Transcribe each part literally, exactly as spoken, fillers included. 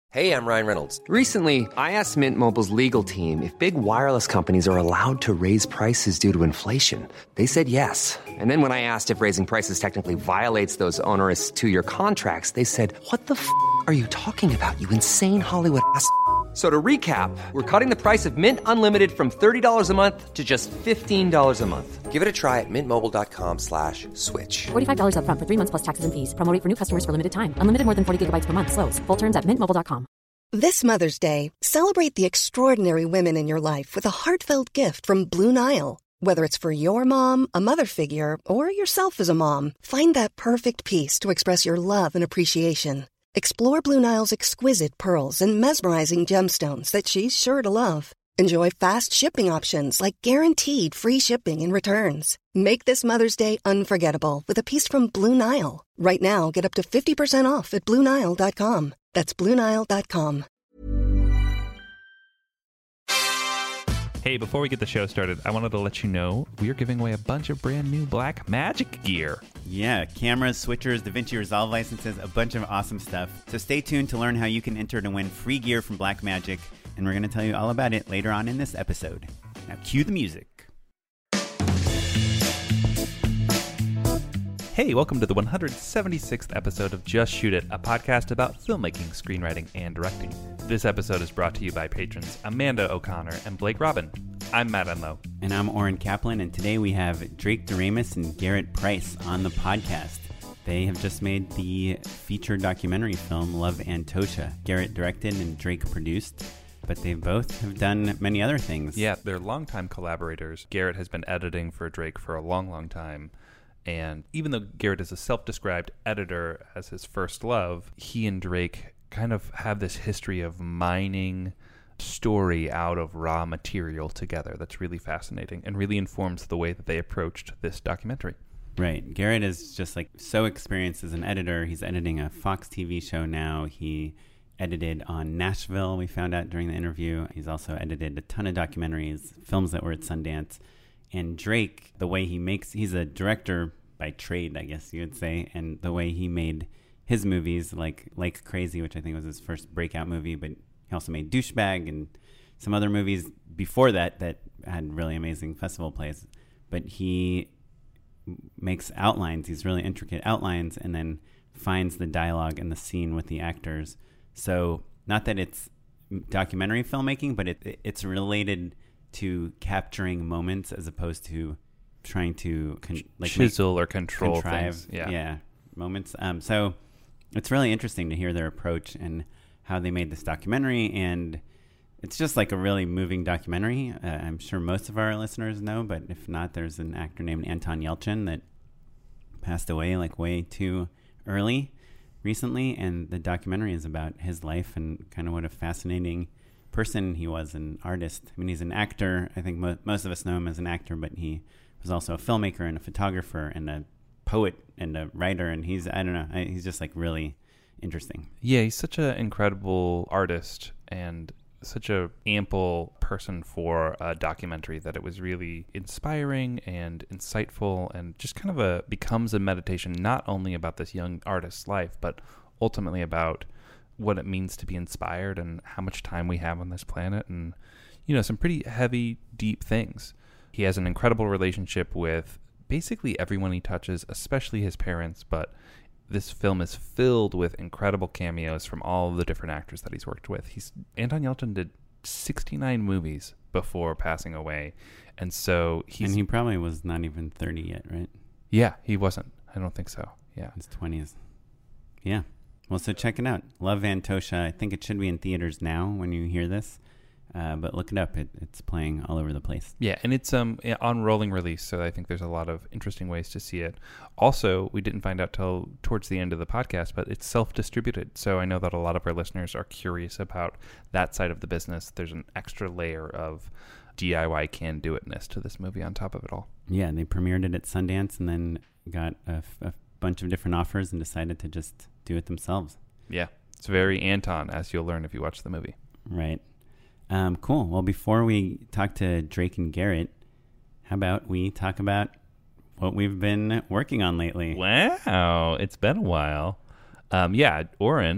Hey, I'm Ryan Reynolds. Recently, I asked Mint Mobile's legal team if big wireless companies are allowed to raise prices due to inflation. They said yes. And then when I asked if raising prices technically violates those onerous two-year contracts, they said, what the f*** are you talking about, you insane Hollywood ass f- So to recap, we're cutting the price of Mint Unlimited from thirty dollars a month to just fifteen dollars a month. Give it a try at mintmobile.com slash switch. forty-five dollars up front for three months plus taxes and fees. Promo rate for new customers for limited time. Unlimited more than forty gigabytes per month. Slows full terms at mint mobile dot com. This Mother's Day, celebrate the extraordinary women in your life with a heartfelt gift from Blue Nile. Whether it's for your mom, a mother figure, or yourself as a mom, find that perfect piece to express your love and appreciation. Explore Blue Nile's exquisite pearls and mesmerizing gemstones that she's sure to love. Enjoy fast shipping options like guaranteed free shipping and returns. Make this Mother's Day unforgettable with a piece from Blue Nile. Right now, get up to fifty percent off at blue nile dot com. That's blue nile dot com. Hey, before we get the show started, I wanted to let you know we are giving away a bunch of brand new Blackmagic gear. Yeah, cameras, switchers, DaVinci Resolve licenses, a bunch of awesome stuff. So stay tuned to learn how you can enter to win free gear from Blackmagic, and we're going to tell you all about it later on in this episode. Now cue the music. Hey, welcome to the one hundred seventy-sixth episode of Just Shoot It, a podcast about filmmaking, screenwriting, and directing. This episode is brought to you by patrons Amanda O'Connor and Blake Robin. I'm Matt Enlow. And I'm Oren Kaplan, and today we have Drake Doremus and Garrett Price on the podcast. They have just made the feature documentary film Love, Antosha. Garrett directed and Drake produced, but they both have done many other things. Yeah, they're longtime collaborators. Garrett has been editing for Drake for a long, long time. And even though Garrett is a self-described editor as his first love, he and Drake kind of have this history of mining story out of raw material together that's really fascinating and really informs the way that they approached this documentary. Right. Garrett is just like so experienced as an editor. He's editing a Fox T V show now. He edited on Nashville, we found out during the interview. He's also edited a ton of documentaries, films that were at Sundance. And Drake, the way he makes, he's a director by trade, I guess you would say, and the way he made his movies, like Like Crazy, which I think was his first breakout movie, but he also made Douchebag and some other movies before that that had really amazing festival plays. But he makes outlines, these really intricate outlines, and then finds the dialogue and the scene with the actors. So not that it's documentary filmmaking, but it it's related to capturing moments as opposed to trying to con- like chisel or control contrive, things. Yeah. yeah, moments. Um, so it's really interesting to hear their approach and how they made this documentary, and it's just like a really moving documentary. Uh, I'm sure most of our listeners know, but if not, there's an actor named Anton Yelchin that passed away like way too early recently, and the documentary is about his life and kind of what a fascinating person he was, an artist. I mean, he's an actor. I think mo- most of us know him as an actor, but he was also a filmmaker and a photographer and a poet and a writer. And he's, I don't know, I, he's just like really interesting. Yeah, he's such an incredible artist and such a ample person for a documentary that it was really inspiring and insightful and just kind of a becomes a meditation not only about this young artist's life, but ultimately about what it means to be inspired and how much time we have on this planet and, you know, some pretty heavy, deep things. He has an incredible relationship with basically everyone he touches, especially his parents, but this film is filled with incredible cameos from all of the different actors that he's worked with. He's Anton Yelchin did sixty-nine movies before passing away, and so he's... And he probably was not even thirty yet, right? Yeah, he wasn't. I don't think so. Yeah. His twenties. Yeah. Well, so check it out. Love, Antosha. I think it should be in theaters now when you hear this. Uh, but look it up. It, it's playing all over the place. Yeah, and it's um on rolling release, so I think there's a lot of interesting ways to see it. Also, we didn't find out till towards the end of the podcast, but it's self-distributed. So I know that a lot of our listeners are curious about that side of the business. There's an extra layer of D I Y can-do-itness to this movie on top of it all. Yeah, they premiered it at Sundance and then got a, a bunch of different offers and decided to just do it themselves. Yeah, it's very Anton, as you'll learn if you watch the movie. Right. Um, cool. Well, before we talk to Drake and Garrett, how about we talk about what we've been working on lately? Wow, it's been a while. Um, yeah, Oren,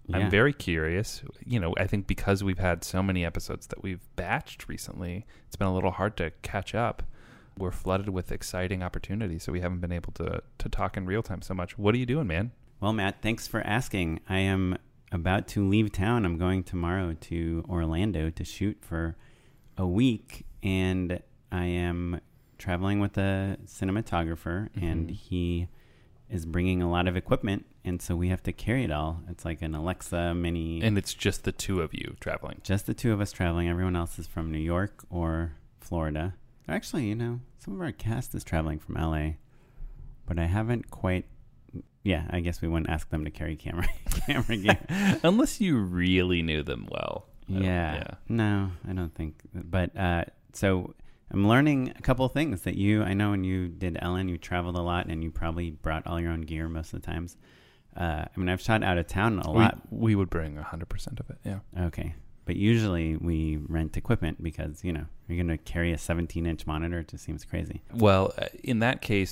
Yeah. I'm very curious. You know, I think because we've had so many episodes that we've batched recently, it's been a little hard to catch up. We're flooded with exciting opportunities, so we haven't been able to to talk in real time so much. What are you doing, man? Well, Matt, thanks for asking. I am about to leave town. I'm going tomorrow to Orlando to shoot for a week, and I am traveling with a cinematographer, mm-hmm. and he is bringing a lot of equipment, and so we have to carry it all. It's like an Alexa mini. And it's just the two of you traveling? Just the two of us traveling. Everyone else is from New York or Florida. Actually, you know, some of our cast is traveling from L A, but I haven't quite... Yeah, I guess we wouldn't ask them to carry camera camera gear. Unless you really knew them well. Yeah. yeah. No, I don't think. But uh, so I'm learning a couple of things that you, I know when you did Ellen, you traveled a lot and you probably brought all your own gear most of the times. Uh, I mean, I've shot out of town a we, lot. We would bring one hundred percent of it, yeah. Okay. But usually we rent equipment because, you know, you're going to carry a seventeen-inch monitor. It just seems crazy. Well, uh, in that case...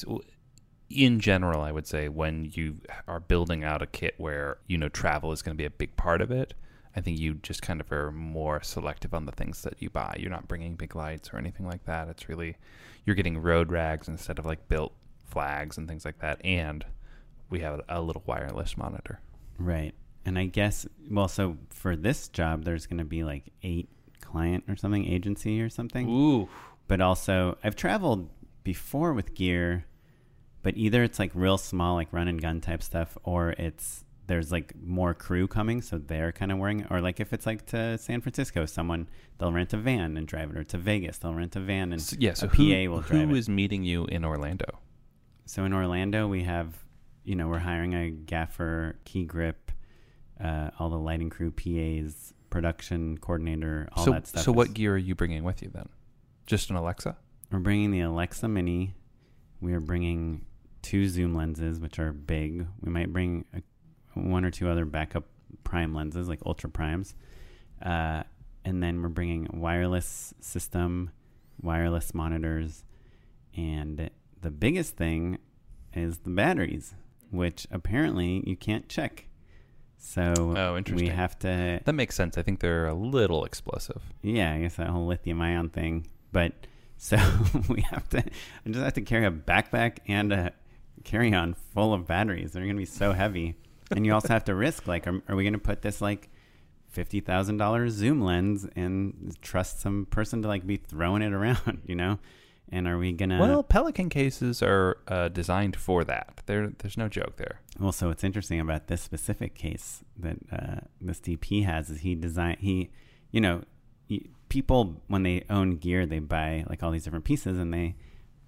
In general, I would say when you are building out a kit where, you know, travel is going to be a big part of it, I think you just kind of are more selective on the things that you buy. You're not bringing big lights or anything like that. It's really, you're getting road rags instead of like built flags and things like that. And we have a little wireless monitor. Right. And I guess, well, so for this job, there's going to be like eight client or something, agency or something. Ooh. But also, I've traveled before with gear. But either it's like real small, like run and gun type stuff, or it's there's like more crew coming, so they're kind of wearing it. Or like if it's like to San Francisco, someone, they'll rent a van and drive it. Or to Vegas, they'll rent a van and so, yeah, so a who, P A will drive it. Who is meeting you in Orlando? So in Orlando, we have, you know, we're hiring a gaffer, key grip, uh, all the lighting crew, P As, production coordinator, all so, that stuff. So is, what gear are you bringing with you then? Just an Alexa? We're bringing the Alexa Mini. We are bringing two zoom lenses, which are big. We might bring a, one or two other backup prime lenses, like ultra primes. Uh, and then we're bringing a wireless system, wireless monitors. And the biggest thing is the batteries, which apparently you can't check. So oh, interesting. we have to... That makes sense. I think they're a little explosive. Yeah, I guess that whole lithium ion thing. But so we have to... I just have to carry a backpack and a carry-on full of batteries. They're going to be so heavy. And you also have to risk, like, are, are we going to put this, like, fifty thousand dollars zoom lens and trust some person to, like, be throwing it around, you know? And are we going to... Well, Pelican cases are uh, designed for that. There, There's no joke there. Well, so what's interesting about this specific case that uh, this D P has is he designed... He, you know, he, people, when they own gear, they buy, like, all these different pieces, and they...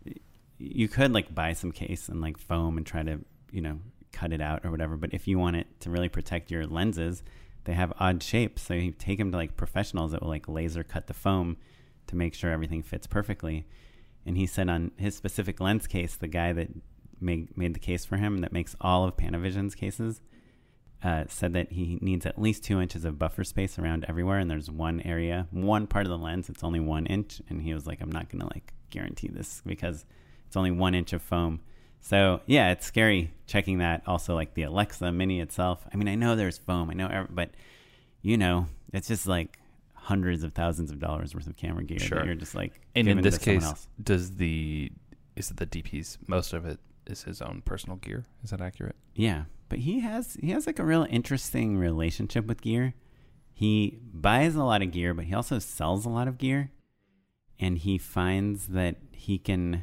You could, like, buy some case and, like, foam and try to, you know, cut it out or whatever. But if you want it to really protect your lenses, they have odd shapes. So you take them to, like, professionals that will, like, laser cut the foam to make sure everything fits perfectly. And he said on his specific lens case, the guy that made made the case for him that makes all of Panavision's cases uh, said that he needs at least two inches of buffer space around everywhere. And there's one area, one part of the lens, it's only one inch. And he was like, I'm not going to, like, guarantee this because it's only one inch of foam. So, yeah, it's scary checking that. Also, like, the Alexa Mini itself. I mean, I know there's foam. I know, but, you know, it's just, like, hundreds of thousands of dollars worth of camera gear. Sure. That you're just, like, and in this to someone case, else. does the, is it the D P's, most of it is his own personal gear? Is that accurate? Yeah. But he has, he has, like, a real interesting relationship with gear. He buys a lot of gear, but he also sells a lot of gear. And he finds that he can...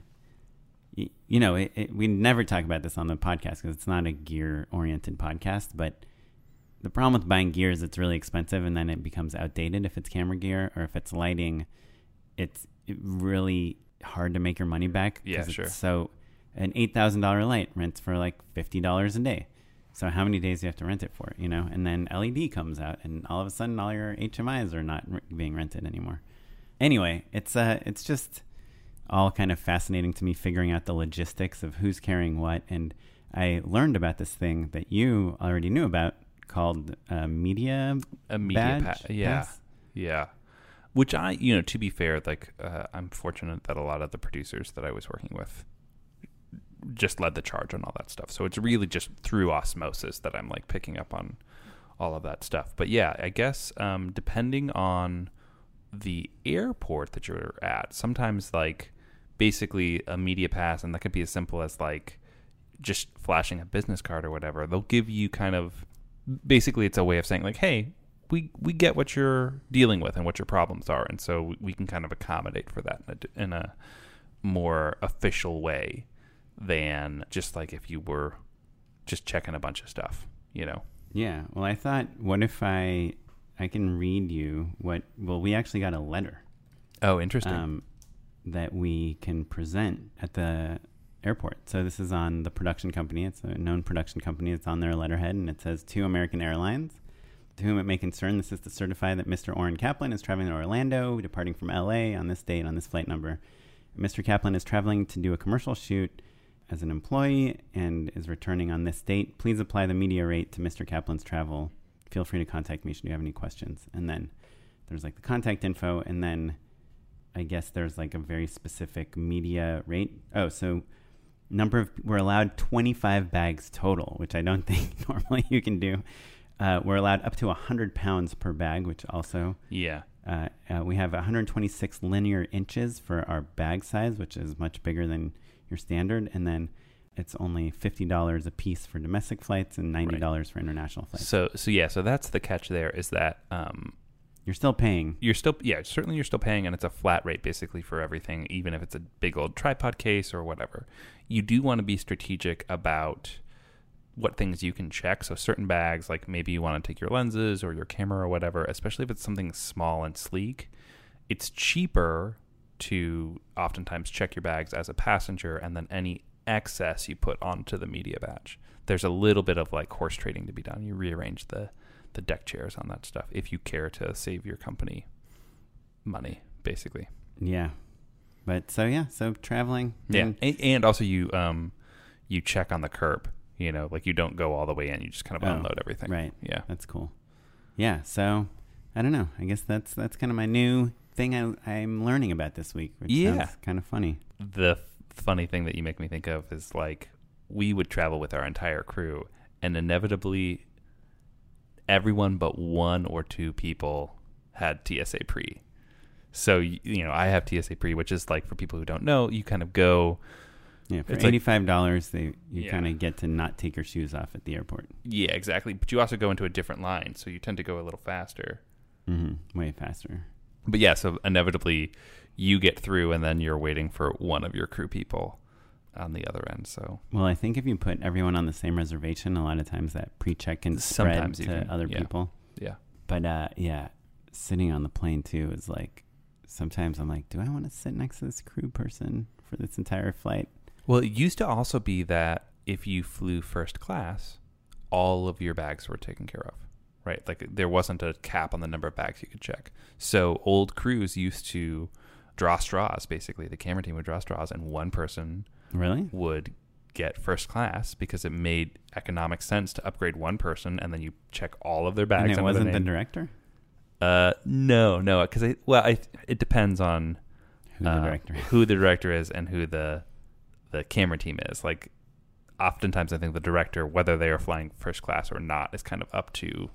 You know, it, it, we never talk about this on the podcast because it's not a gear-oriented podcast, but the problem with buying gear is it's really expensive and then it becomes outdated if it's camera gear, or if it's lighting, it's really hard to make your money back. Yeah, it's sure. So an eight thousand dollars light rents for like fifty dollars a day. So how many days do you have to rent it for, you know? And then L E D comes out and all of a sudden all your H M Is are not re- being rented anymore. Anyway, it's uh, it's just... all kind of fascinating to me, figuring out the logistics of who's carrying what. And I learned about this thing that you already knew about called uh, media a media badge. Pa- yeah, Pass? yeah. Which I, you know, to be fair, like uh, I'm fortunate that a lot of the producers that I was working with just led the charge on all that stuff. So it's really just through osmosis that I'm like picking up on all of that stuff. But yeah, I guess um, depending on the airport that you're at, sometimes like basically a media pass, and that could be as simple as like just flashing a business card or whatever. They'll give you kind of, basically it's a way of saying like, hey, we we get what you're dealing with and what your problems are, and so we can kind of accommodate for that in a, in a more official way than just like if you were just checking a bunch of stuff, you know. Yeah. Well, I thought, what if I I can read you what? Well, we actually got a letter. Oh, interesting. Um, that we can present at the airport. So this is on the production company. It's a known production company. It's on their letterhead, and it says, to American Airlines, to whom it may concern, this is to certify that Mister Oren Kaplan is traveling to Orlando, departing from L A on this date, on this flight number. Mister Kaplan is traveling to do a commercial shoot as an employee and is returning on this date. Please apply the media rate to Mister Kaplan's travel. Feel free to contact me should you have any questions. And then there's like the contact info, and then I guess there's like a very specific media rate. Oh, so number of, we're allowed twenty-five bags total, which I don't think normally you can do. Uh, we're allowed up to one hundred pounds per bag, which also, yeah. Uh, uh, we have one hundred twenty-six linear inches for our bag size, which is much bigger than your standard. And then it's only fifty dollars a piece for domestic flights and ninety dollars right. for international flights. So, so yeah, so that's the catch there, is that um, you're still paying. You're still, yeah, certainly you're still paying, and it's a flat rate basically for everything, even if it's a big old tripod case or whatever. You do want to be strategic about what things you can check. So certain bags, like maybe you want to take your lenses or your camera or whatever, especially if it's something small and sleek, it's cheaper to oftentimes check your bags as a passenger, and then any excess you put onto the media batch. There's a little bit of like horse trading to be done. You rearrange the, the deck chairs on that stuff if you care to save your company money, basically. Yeah. But so, yeah, so traveling. Yeah. And, and also you, um, you check on the curb. You know, like you don't go all the way in. You just kind of oh, unload everything. Right. Yeah. That's cool. Yeah. So I don't know. I guess that's that's kind of my new thing I, I'm learning about this week, which yeah. sounds kind of funny. The f- funny thing that you make me think of is like we would travel with our entire crew, and inevitably everyone but one or two people had T S A pre. So, you know, I have T S A pre, which is like, for people who don't know, you kind of go... Yeah, for it's eighty-five dollars, like, they you yeah. kind of get to not take your shoes off at the airport. Yeah, exactly. But you also go into a different line, so you tend to go a little faster. Mm-hmm. Way faster. But yeah, so inevitably you get through, and then you're waiting for one of your crew people on the other end. So, well, I think if you put everyone on the same reservation, a lot of times that pre-check can spread Sometimes to can, other yeah. people. Yeah. But uh, yeah, sitting on the plane too is like, sometimes I'm like, do I want to sit next to this crew person for this entire flight? Well, it used to also be that if you flew first class, all of your bags were taken care of, right? Like there wasn't a cap on the number of bags you could check. So old crews used to draw straws, basically. The camera team would draw straws, and one person really would get first class because it made economic sense to upgrade one person, and then you check all of their bags. And it wasn't the director? Uh, no, no, because I well, I it depends on who the uh, director is. who the director is and who the the camera team is. Like, oftentimes I think the director, whether they are flying first class or not, is kind of up to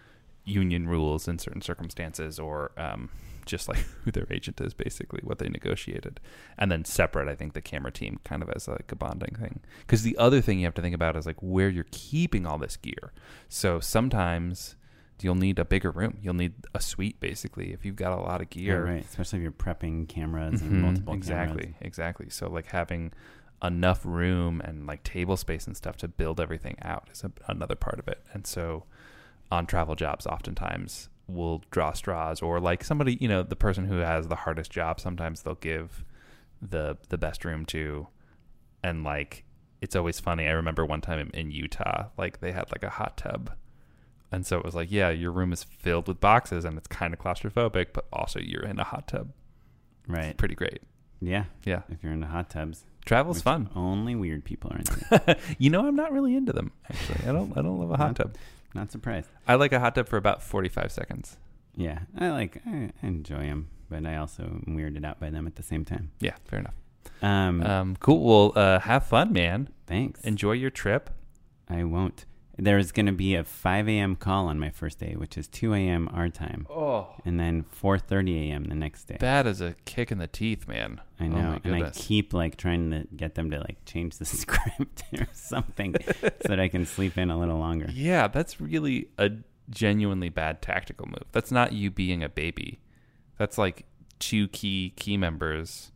union rules in certain circumstances, or um, just like who their agent is, basically what they negotiated. And then separate, I think the camera team kind of as like a bonding thing. Because the other thing you have to think about is like where you're keeping all this gear. So sometimes you'll need a bigger room. You'll need a suite, basically, if you've got a lot of gear. Oh, right, especially if you're prepping cameras and Mm-hmm. multiple exactly, cameras. Exactly. So like having enough room and like table space and stuff to build everything out is a, another part of it. And so on travel jobs, oftentimes we'll draw straws, or like somebody, you know, the person who has the hardest job, sometimes they'll give the the best room to. And like, it's always funny. I remember one time in Utah, like they had like a hot tub. And so it was like, yeah, your room is filled with boxes and it's kind of claustrophobic, but also you're in a hot tub. Right. It's pretty great. Yeah. Yeah. If you're into hot tubs. Travel's fun. Only weird people are into it. You know, I'm not really into them, actually. I don't I don't love a hot not, tub. Not surprised. I like a hot tub for about forty-five seconds. Yeah. I like, I enjoy them, but I also am weirded out by them at the same time. Yeah, fair enough. Um, Um, cool. Well, uh, have fun, man. Thanks. Enjoy your trip. I won't. There's going to be a five a.m. call on my first day, which is two a.m. our time. Oh. And then four thirty a.m. the next day. That is a kick in the teeth, man. I know. Oh my and I goodness. keep like trying to get them to like change the script or something so that I can sleep in a little longer. Yeah, that's really a genuinely bad tactical move. That's not you being a baby. That's like two key key members.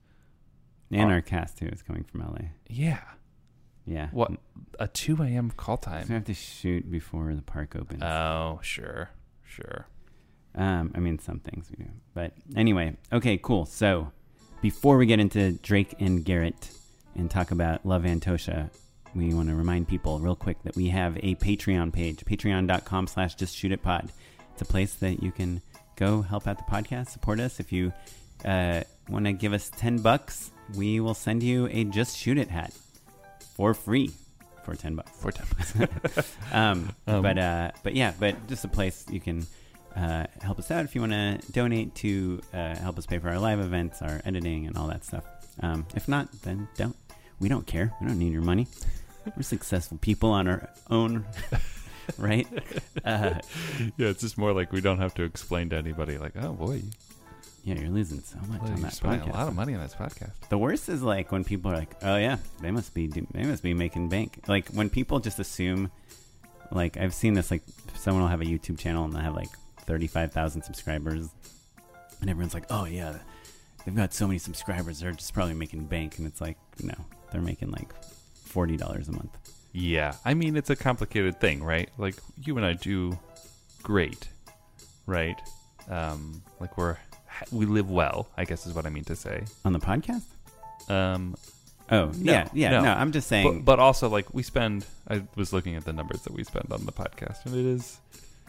And Oh. our cast, too, is coming from L A. Yeah. Yeah. What? A two a.m. call So we time? have to shoot before the park opens. Oh, sure. Sure. Um, I mean, some things we do. But anyway, okay, cool. So before we get into Drake and Garrett and talk about Love Antosha, we want to remind people real quick that we have a Patreon page, patreon.com slash just shoot it pod. It's a place that you can go help out the podcast, support us. If you uh, want to give us ten bucks, we will send you a Just Shoot It hat for free for ten bucks. For ten bucks. um, Um, but uh, but yeah, but just a place you can uh, help us out if you want to donate to uh, help us pay for our live events, our editing, and all that stuff. Um, if not, then don't. We don't care. We don't need your money. We're successful people on our own, right? Uh, Yeah, it's just more like we don't have to explain to anybody, like, oh boy, yeah, you're losing so much well, on you're that spending podcast. a lot of money on this podcast. The worst is like when people are like, "Oh yeah, they must be do- they must be making bank." Like when people just assume, like I've seen this, like someone will have a YouTube channel and they have like thirty-five thousand subscribers, and everyone's like, "Oh yeah, they've got so many subscribers, they're just probably making bank." And it's like, no, they're making like forty dollars a month. Yeah, I mean, it's a complicated thing, right? Like, you and I do great, right? Um, like, we're, we live well, I guess is what I mean to say. On the podcast? Um, Oh, no, yeah, yeah, no, no. I'm just saying. but, but also, like, we spend, I was looking at the numbers that we spend on the podcast, and it is,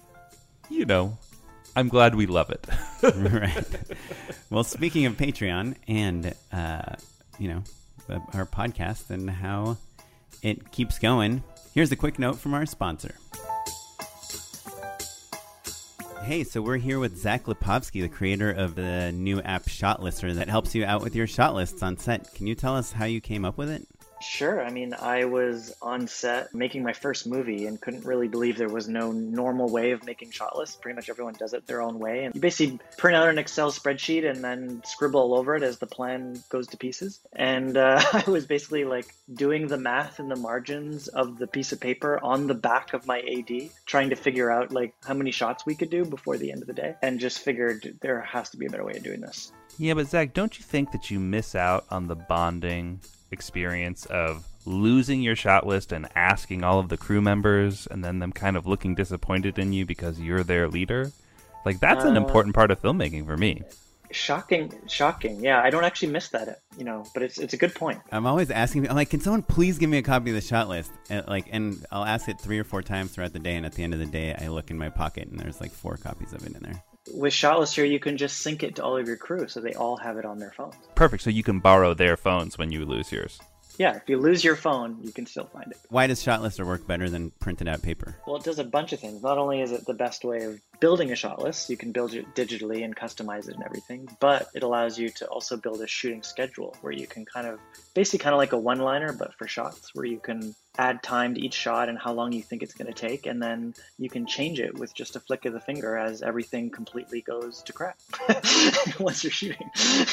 you know, I'm glad we love it. Right. Well, speaking of Patreon and, uh, you know, the, our podcast and how it keeps going, here's a quick note from our sponsor. Hey, so we're here with Zach Lipovsky, the creator of the new app Shot Lister that helps you out with your shot lists on set. Can you tell us how you came up with it? Sure. I mean, I was on set making my first movie and couldn't really believe there was no normal way of making shot lists. Pretty much everyone does it their own way. And you basically print out an Excel spreadsheet and then scribble all over it as the plan goes to pieces. And uh, I was basically like doing the math in the margins of the piece of paper on the back of my A D, trying to figure out like how many shots we could do before the end of the day. And just figured there has to be a better way of doing this. Yeah, but Zach, don't you think that you miss out on the bonding experience of losing your shot list and asking all of the crew members and then them kind of looking disappointed in you because you're their leader? Like, that's an Uh, important part of filmmaking for me. Shocking, shocking. Yeah, I don't actually miss that, you know, but it's it's a good point. I'm always asking, I'm like, can someone please give me a copy of the shot list? And like, and I'll ask it three or four times throughout the day, and at the end of the day, I look in my pocket, and there's like four copies of it in there. With Shot Lister, you can just sync it to all of your crew so they all have it on their phones. Perfect, so you can borrow their phones when you lose yours. Yeah, if you lose your phone, you can still find it. Why does Shot Lister work better than printed out paper? Well, it does a bunch of things. Not only is it the best way of building a shot list, you can build it digitally and customize it and everything, but it allows you to also build a shooting schedule where you can kind of, basically kind of like a one-liner, but for shots, where you can add time to each shot and how long you think it's going to take, and then you can change it with just a flick of the finger as everything completely goes to crap once you're shooting.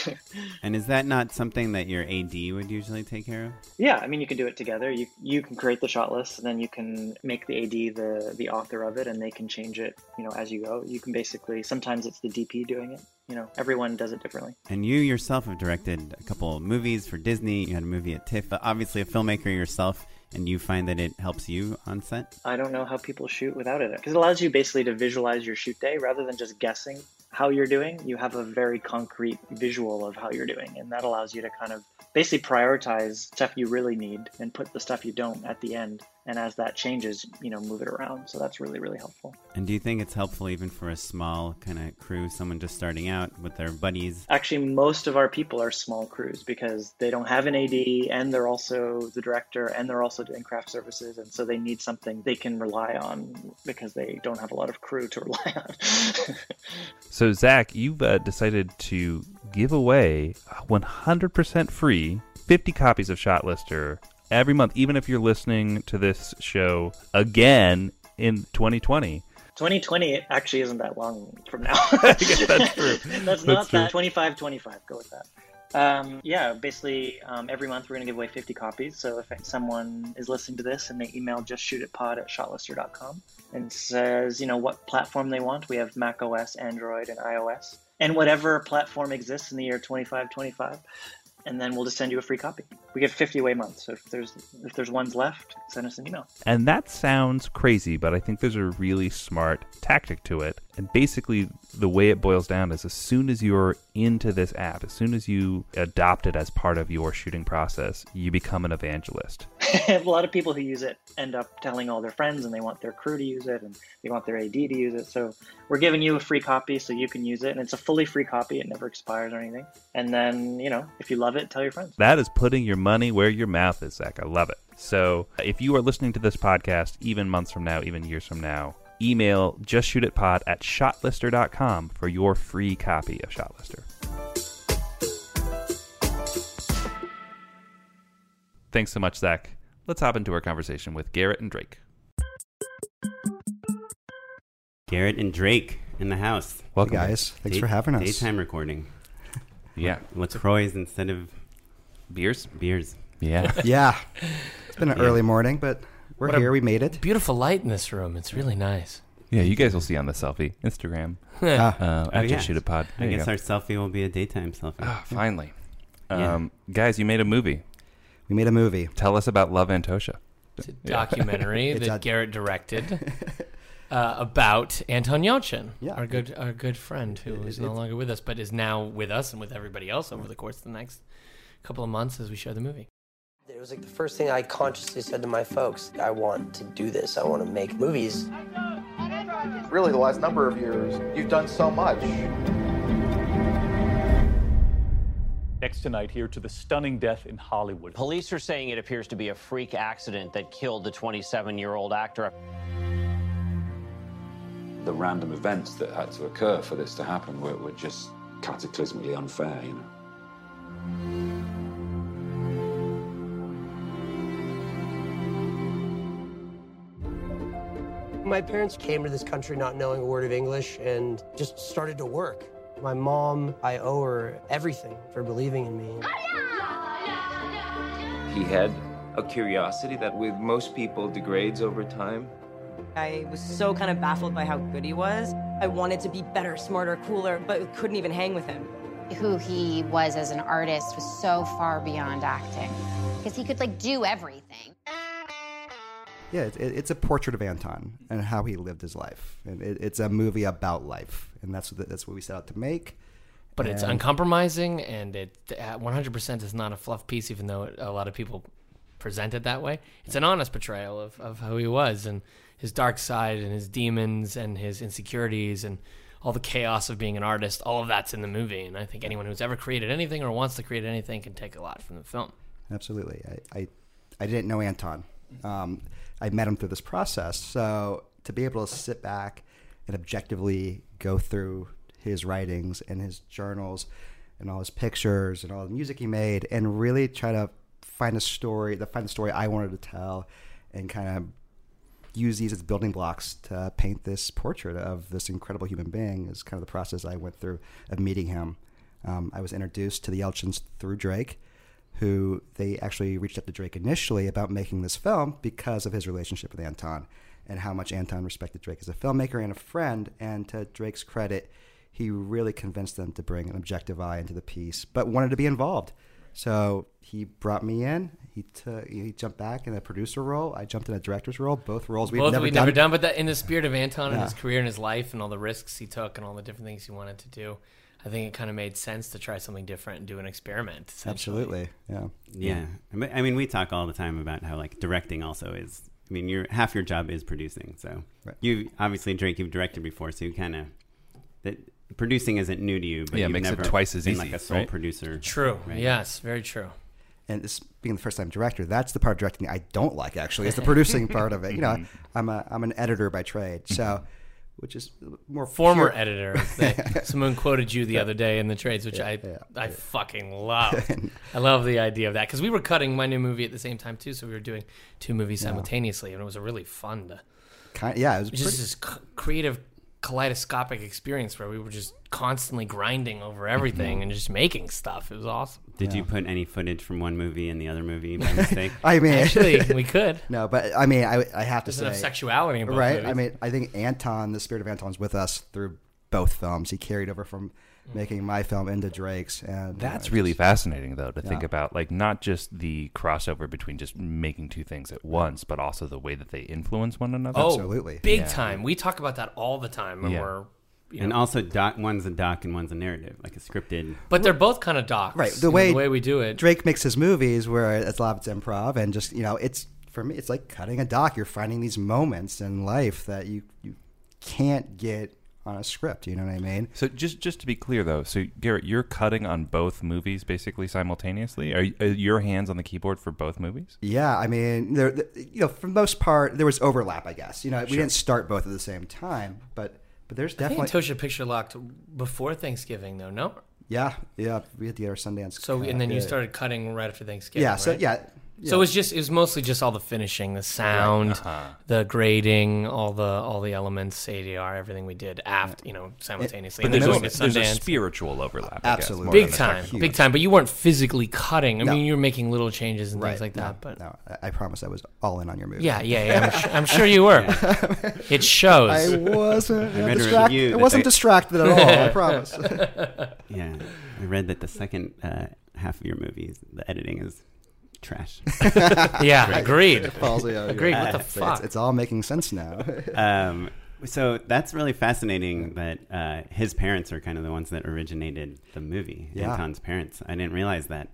And is that not something that your A D would usually take care of? Yeah, I mean, you can do it together. You you can create the shot list, and then you can make the A D the the author of it, and they can change it, you know, as you go. You can basically, sometimes it's the D P doing it. You know, everyone does it differently. And you yourself have directed a couple of movies for Disney. You had a movie at TIFF. Obviously, a filmmaker yourself, and you find that it helps you on set? I don't know how people shoot without it, because it allows you basically to visualize your shoot day rather than just guessing how you're doing. You have a very concrete visual of how you're doing, and that allows you to kind of basically prioritize stuff you really need and put the stuff you don't at the end. And as that changes, you know, move it around. So that's really, really helpful. And do you think it's helpful even for a small kind of crew, someone just starting out with their buddies? Actually, most of our people are small crews because they don't have an A D, and they're also the director, and they're also doing craft services. And so they need something they can rely on because they don't have a lot of crew to rely on. So, Zach, you've uh, decided to give away one hundred percent free fifty copies of Shot Lister Every month, even if you're listening to this show again in twenty twenty. twenty twenty actually isn't that long from now. Yeah, that's true. That's, That's not true. that. twenty-five twenty-five, go with that. Um, yeah, basically, um, every month we're going to give away fifty copies. So if someone is listening to this and they email justshootitpod at shotlister dot com and says, you know, what platform they want, we have Mac O S, Android, and iOS, and whatever platform exists in the year twenty-five twenty-five. And then we'll just send you a free copy. We give fifty away months. So if there's if there's ones left, send us an email. And that sounds crazy, but I think there's a really smart tactic to it. And basically, the way it boils down is as soon as you're into this app, as soon as you adopt it as part of your shooting process, you become an evangelist. A lot of people who use it end up telling all their friends, and they want their crew to use it, and they want their A D to use it. So we're giving you a free copy so you can use it. And it's a fully free copy. It never expires or anything. And then, you know, if you love it, tell your friends. That is putting your money where your mouth is, Zach. I love it. So if you are listening to this podcast, even months from now, even years from now, email justshootitpod at shotlister dot com for your free copy of Shotlister. Thanks so much, Zach. Let's hop into our conversation with Garrett and Drake. Garrett and Drake in the house. Welcome, hey guys. Thanks Day- for having us. Daytime recording. Yeah. LaCroix instead of Beers? beers. Yeah. Yeah. It's been an Yeah. early morning, but we're What a here. We made it. Beautiful light in this room. It's really nice. Yeah, you guys will see on the selfie. Instagram. Ah, Uh, Oh, at yeah. Just Shoot It Pod. I There you guess go. our selfie will be a daytime selfie. Ah, finally. Yeah. Um, guys, you made a movie. we made a movie. Tell us about Love Antosha. It's a documentary It's that a- Garrett directed uh, about Anton Yelchin, Yeah. our good our good friend who is It- no it's- longer with us, but is now with us and with everybody else over the course of the next couple of months as we show the movie. It was like the first thing I consciously said to my folks, I want to do this. I want to make movies. Really, the last number of years, you've done so much. Next tonight, here to the stunning death in Hollywood. Police are saying it appears to be a freak accident that killed the twenty-seven-year-old actor. The random events that had to occur for this to happen were, were just cataclysmically unfair, you know. My parents came to this country not knowing a word of English and just started to work. My mom, I owe her everything for believing in me. He had a curiosity that with most people degrades over time. I was so kind of baffled by how good he was. I wanted to be better, smarter, cooler, but couldn't even hang with him. Who he was as an artist was so far beyond acting because he could like do everything. Yeah, it, it, it's a portrait of Anton and how he lived his life. And it, it's a movie about life. And that's what, that's what we set out to make. But and it's uncompromising, and it uh, one hundred percent is not a fluff piece, even though it, a lot of people present it that way. It's an honest portrayal of, of who he was and his dark side and his demons and his insecurities and all the chaos of being an artist. All of that's in the movie, and I think anyone who's ever created anything or wants to create anything can take a lot from the film. Absolutely. I, I, I didn't know Anton. Um, I met him through this process. So to be able to sit back and objectively go through his writings and his journals and all his pictures and all the music he made and really try to find a story, to find the story I wanted to tell and kind of use these as building blocks to paint this portrait of this incredible human being is kind of the process I went through of meeting him. Um, I was introduced to the Yelchins through Drake, who they actually reached out to Drake initially about making this film because of his relationship with Anton and how much Anton respected Drake as a filmmaker and a friend. And to Drake's credit, he really convinced them to bring an objective eye into the piece, but wanted to be involved. So he brought me in. He t- he jumped back in a producer role. I jumped in a director's role. Both roles we've Both never we've done. never done, but that in the spirit of Anton and Yeah. his career and his life and all the risks he took and all the different things he wanted to do, I think it kind of made sense to try something different and do an experiment. essentially. Absolutely, yeah. Yeah. But, I mean, we talk all the time about how, like, directing also is, I mean, your half your job is producing. So right. you, obviously, Drake, you've directed before, so you kind of, that producing isn't new to you, but Yeah, it you've makes it never twice as been easy, like a sole right? producer. True. right? Yes, very true. And this being the first time director, that's the part of directing I don't like, actually, is the producing part of it. You know, I'm a I'm an editor by trade. So which is more former pure. editor. They, someone quoted you the other day in the trades, which Yeah, I yeah, I yeah. fucking love. I love the idea of that because we were cutting my new movie at the same time too, so we were doing two movies Yeah. simultaneously, and it was a really fun to. Kind yeah, it was It's just pretty- this c- creative kaleidoscopic experience where we were just constantly grinding over everything and just making stuff. It was awesome. Did you put any footage from one movie in the other movie by mistake? I mean, Actually, we could. No, but I mean, I, I have to There's say, enough sexuality in both right? movies. I mean, I think Anton, the spirit of Anton's with us through both films. He carried over from making my film into Drake's, and That's uh, really just- fascinating, though, to think Yeah. about, like, not just the crossover between just making two things at once, but also the way that they influence one another. Oh, big Yeah. time. We talk about that all the time when Yeah. we're. You and know, also, doc, one's a doc and one's a narrative, like a scripted. but they're both kind of docs. Right, you the know, way the way we do it. Drake makes his movies, where it's a lot of it's improv, and just you know, it's for me, it's like cutting a doc. You're finding these moments in life that you you can't get on a script. You know what I mean? So just just to be clear, though, so Garrett, you're cutting on both movies basically simultaneously. Are, are your hands on the keyboard for both movies? Yeah, I mean, there, the- you know, for the most part, there was overlap. I guess you know, we Sure. didn't start both at the same time, but but there's I think definitely Tosha picture locked before Thanksgiving, though. No. yeah, yeah. We had to get our Sundance. So cut. and then you Yeah. started cutting right after Thanksgiving. Yeah, so right? yeah, So yeah. it was just it was mostly just all the finishing, the sound, uh-huh. the grading, all the all the elements, A D R, everything we did after you know simultaneously. But and then there's, going a, to there's a Sundance. spiritual overlap. Absolutely. Big I guess, time, Huge. big time. But you weren't physically cutting. I No. mean, you were making little changes and right, things like no, that. But no, I, I promise I was all in on your movie. yeah, yeah, yeah. I'm, su- I'm sure you were. It shows. I wasn't I uh, read a distract- review I that wasn't they- distracted at all. I promise. Yeah, I read that the second uh, half of your movies, the editing is trash. Yeah, Great. agreed. It falls, yeah, Agreed. yeah. What the It's- fuck? It's, it's all making sense now. um, so that's really fascinating that uh, his parents are kind of the ones that originated the movie. Yeah. Anton's parents. I didn't realize that.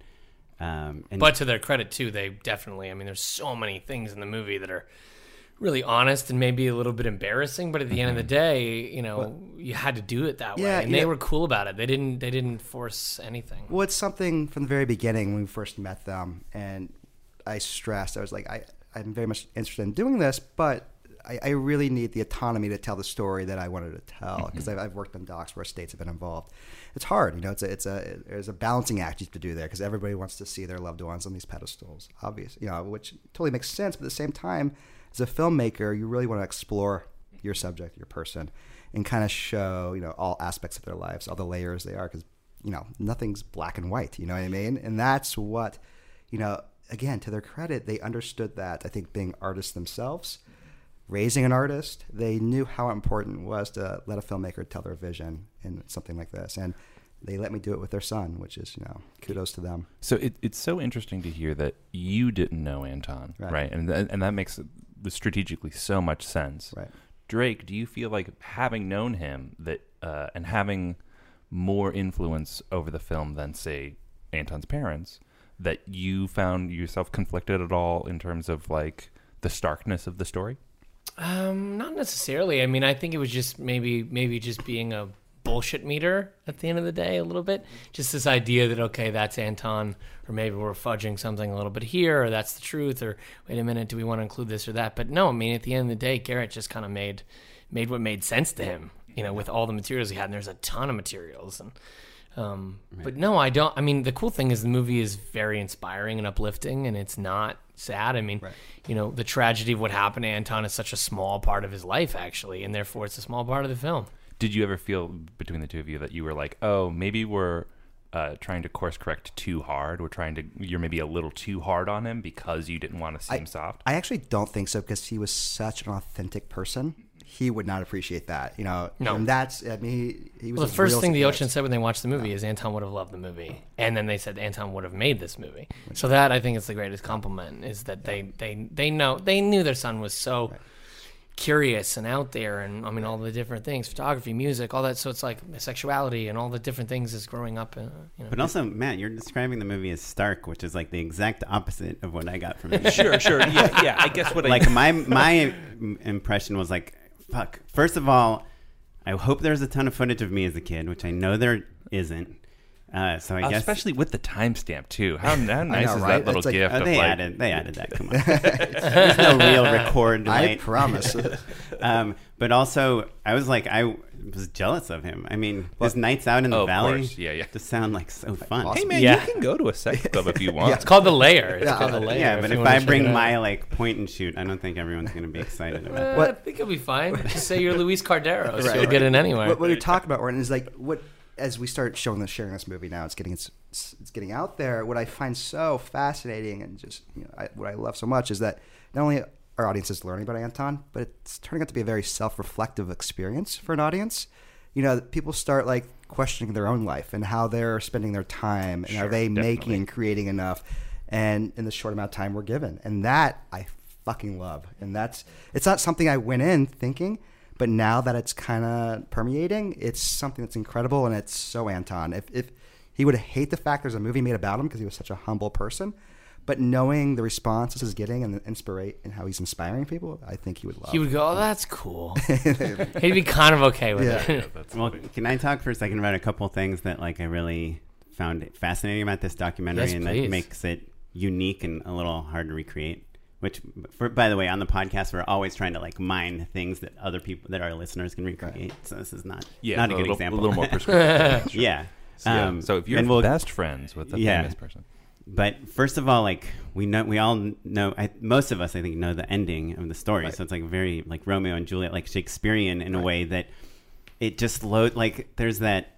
Um, and But to their credit, too, they definitely. I mean, there's so many things in the movie that are really honest and maybe a little bit embarrassing. But at the end of the day, you know, you had to do it that way, Yeah, and they yeah. were cool about it. They didn't. They didn't force anything. Well, it's something from the very beginning when we first met them, and I stressed, I was like, I, I'm very much interested in doing this, but I, I really need the autonomy to tell the story that I wanted to tell, because I've, I've worked on docs where states have been involved. It's hard, you know, it's a, it's a, there's a balancing act you have to do there, because everybody wants to see their loved ones on these pedestals, obvious, you know, which totally makes sense, but at the same time, as a filmmaker, you really want to explore your subject, your person, and kind of show, you know, all aspects of their lives, all the layers they are, because, you know, nothing's black and white, you know what I mean? And that's what, you know, again, to their credit, they understood that. I think being artists themselves, raising an artist, they knew how important it was to let a filmmaker tell their vision in something like this. And they let me do it with their son, which is, you know, kudos to them. So it, it's so interesting to hear that you didn't know Anton, right? Right. And th- and that makes the strategically so much sense. Right. Drake, do you feel like having known him that uh, and having more influence over the film than, say, Anton's parents, that you found yourself conflicted at all in terms of like the starkness of the story? Um, not necessarily. I mean, I think it was just maybe maybe just being a bullshit meter at the end of the day a little bit. Just this idea that, okay, that's Anton, or maybe we're fudging something a little bit here, or that's the truth, or wait a minute, do we want to include this or that? But no, I mean, at the end of the day, Garrett just kind of made made what made sense to him, you know, with all the materials he had, and there's a ton of materials. And um, Right. But no, I don't. I mean, the cool thing is the movie is very inspiring and uplifting, and it's not sad. I mean, you know, the tragedy of what happened to Anton is such a small part of his life, actually, and therefore it's a small part of the film. Did you ever feel between the two of you that you were like, oh, maybe we're uh, trying to course correct too hard? We're trying to, you're maybe a little too hard on him because you didn't want to seem I, soft? I actually don't think so, because he was such an authentic person. He would not appreciate that, you know. No. And that's, I mean, he, he was Well, the as first real as thing it the gets. Ocean said when they watched the movie is Anton would have loved the movie, and then they said Anton would have made this movie. So that, I think, is the greatest compliment, is that they they they know they knew their son was so curious and out there, and I mean all the different things, photography, music, all that. So it's like sexuality and all the different things as growing up. Uh, you know. But also, Matt, you're describing the movie as stark, which is like the exact opposite of what I got from it. Sure, sure. Yeah, yeah. I guess what I like my my impression was like, fuck. First of all, I hope there's a ton of footage of me as a kid, which I know there isn't. Uh, so I guess especially with the timestamp too. How, how nice know, is right? that little It's like- gift? oh, of they like, added they added that. Come on, there's no real record. I light. promise. um, but also, I was like, I was jealous of him. I mean, his nights out in the Oh, of valley, course. Yeah, yeah. just sound like so fun. Hey man, Yeah. you can go to a sex club if you want. It's called The Lair. It's Yeah. called The Lair. Yeah, but you if wanna I check bring it out. my like point and shoot, I don't think everyone's going to be excited about Uh, that. I think it'll be fine. Just say you're Luis Carderos. Right. You'll get in anywhere. What, what you're talking about, Orton, is like what as we start showing this, sharing this movie now, it's getting it's, it's getting out there. What I find so fascinating and just you know I, what I love so much is that not only our audience is learning about Anton, but it's turning out to be a very self-reflective experience for an audience. You know, people start like questioning their own life and how they're spending their time and Sure, are they definitely. making and creating enough, and in the short amount of time we're given, and that I fucking love. And that's it's not something I went in thinking. But now that it's kind of permeating, it's something that's incredible, and it's so Anton. If, if he would hate the fact there's a movie made about him because he was such a humble person, but knowing the response this is getting and the inspirate and how he's inspiring people, I think he would love. He would go, oh, that's cool. He'd be kind of okay with Yeah. it. That's Well, funny. can I talk for a second about a couple things that like I really found fascinating about this documentary Yes, and please. that makes it unique and a little hard to recreate? Which, for, by the way, on the podcast, we're always trying to like mine things that other people, that our listeners can recreate. So this is not Yeah, not a, a good little- example. a little more prescriptive. yeah. So, yeah. Um, so if you're and we'll- best friends with a yeah. famous person, But first of all, like we know, we all know. I, most of us, I think, know the ending of the story. Right. So it's like very like Romeo and Juliet, like Shakespearean in a way that it just load. Like there's that.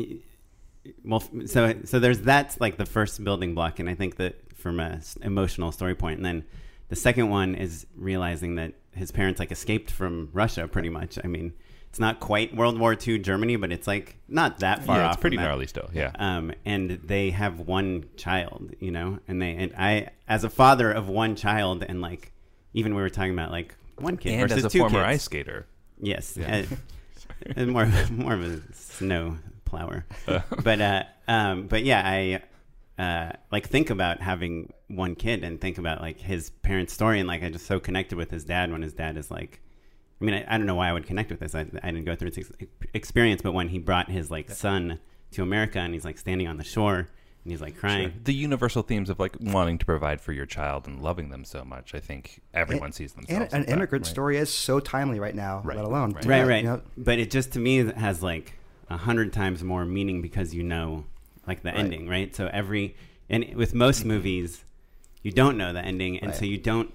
Well, so so there's that's like the first building block, and I think that from a s- emotional story point, and then the second one is realizing that his parents like escaped from Russia, pretty much. I mean, it's not quite World War Two Germany, but it's like not that far Yeah, off. it's pretty from that. gnarly still, yeah. Um, and they have one child, you know, and they and I, as a father of one child, and like even we were talking about like one kid and versus as a two former kids. ice skater, Yes, Yeah. uh, and more more of a snow plower, but uh, um, but yeah, I uh, like think about having one kid and think about like his parents' story, and like I just so connected with his dad when his dad is like. I mean, I, I don't know why I would connect with this. I, I didn't go through this ex- experience, but when he brought his like son to America and he's like standing on the shore and he's like crying. Sure. The universal themes of like wanting to provide for your child and loving them so much. I think everyone And- sees themselves. And with an that, immigrant right? story is so timely right now, Right, let alone. right. Right, You right. know, But it just to me has like a hundred times more meaning because you know like the Right. ending, right? So every and with most movies, you don't know the ending, and Right. so you don't.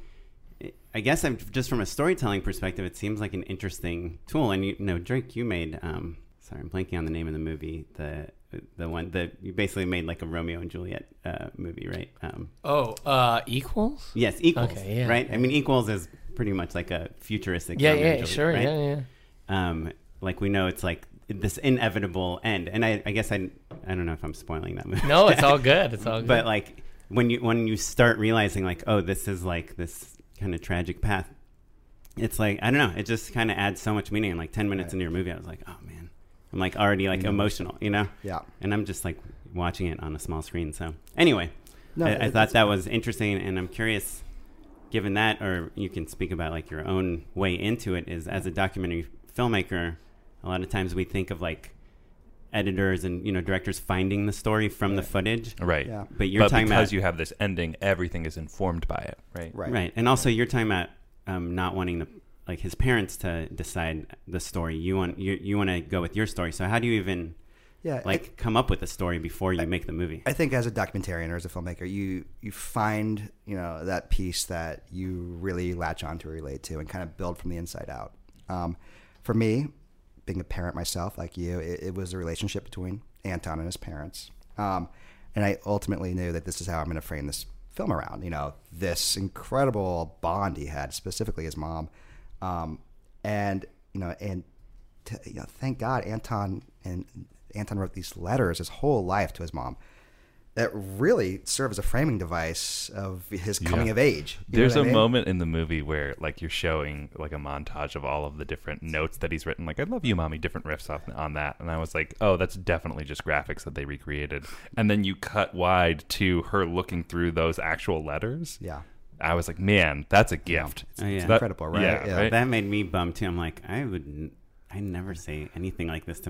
I guess I'm just from a storytelling perspective, it seems like an interesting tool. And you, know, Drake, you made. Um, sorry, I'm blanking on the name of the movie. The the one that you basically made like a Romeo and Juliet uh, movie, right? Um, Oh, uh, Equals? yes, Equals. Okay, yeah. Right. I mean, Equals is pretty much like a futuristic. Yeah, Romeo yeah, and Juliet, sure, right? yeah, yeah. Um, like we know it's like this inevitable end, and I, I guess I, I don't know if I'm spoiling that movie. No, it's all good. It's all good. But like when you when you start realizing like, oh, this is like this kind of tragic path, it's like I don't know. It just kind of adds so much meaning. And like ten minutes Right. into your movie, I was like, oh man, I'm like already like You know. emotional, you know? Yeah. And I'm just like watching it on a small screen. So anyway, No, I, I it's- thought that was interesting, and I'm curious. Given that, or you can speak about like your own way into it, is as a documentary filmmaker, a lot of times we think of like editors and you know directors finding the story from the footage, Right. Yeah. But you're but talking because about you have this ending, everything is informed by it, right? Right. right, and also you're talking about um, not wanting the like his parents to decide the story. You want you you want to go with your story. So how do you even Yeah, like come up with a story before you make the movie? I think as a documentarian or as a filmmaker, you you find you know that piece that you really latch on to or relate to, and kind of build from the inside out. Um, for me, being a parent myself, like you, it, it was a relationship between Anton and his parents, um, and I ultimately knew that this is how I'm going to frame this film around. You know, this incredible bond he had, specifically his mom, um, and you know, and to, you know, thank God Anton and. Anton wrote these letters his whole life to his mom that really serve as a framing device of his coming Yeah. of age. You know There's what a I mean? moment in the movie where like you're showing like a montage of all of the different notes that he's written. Like, I love you, mommy, different riffs on, on that. And I was like, oh, that's definitely just graphics that they recreated. And then you cut wide to her looking through those actual letters. Yeah. I was like, man, that's a gift. Oh, yeah. It's incredible, right? Yeah, Yeah. right? That made me bummed too. I'm like, I would, n- I never say anything like this to my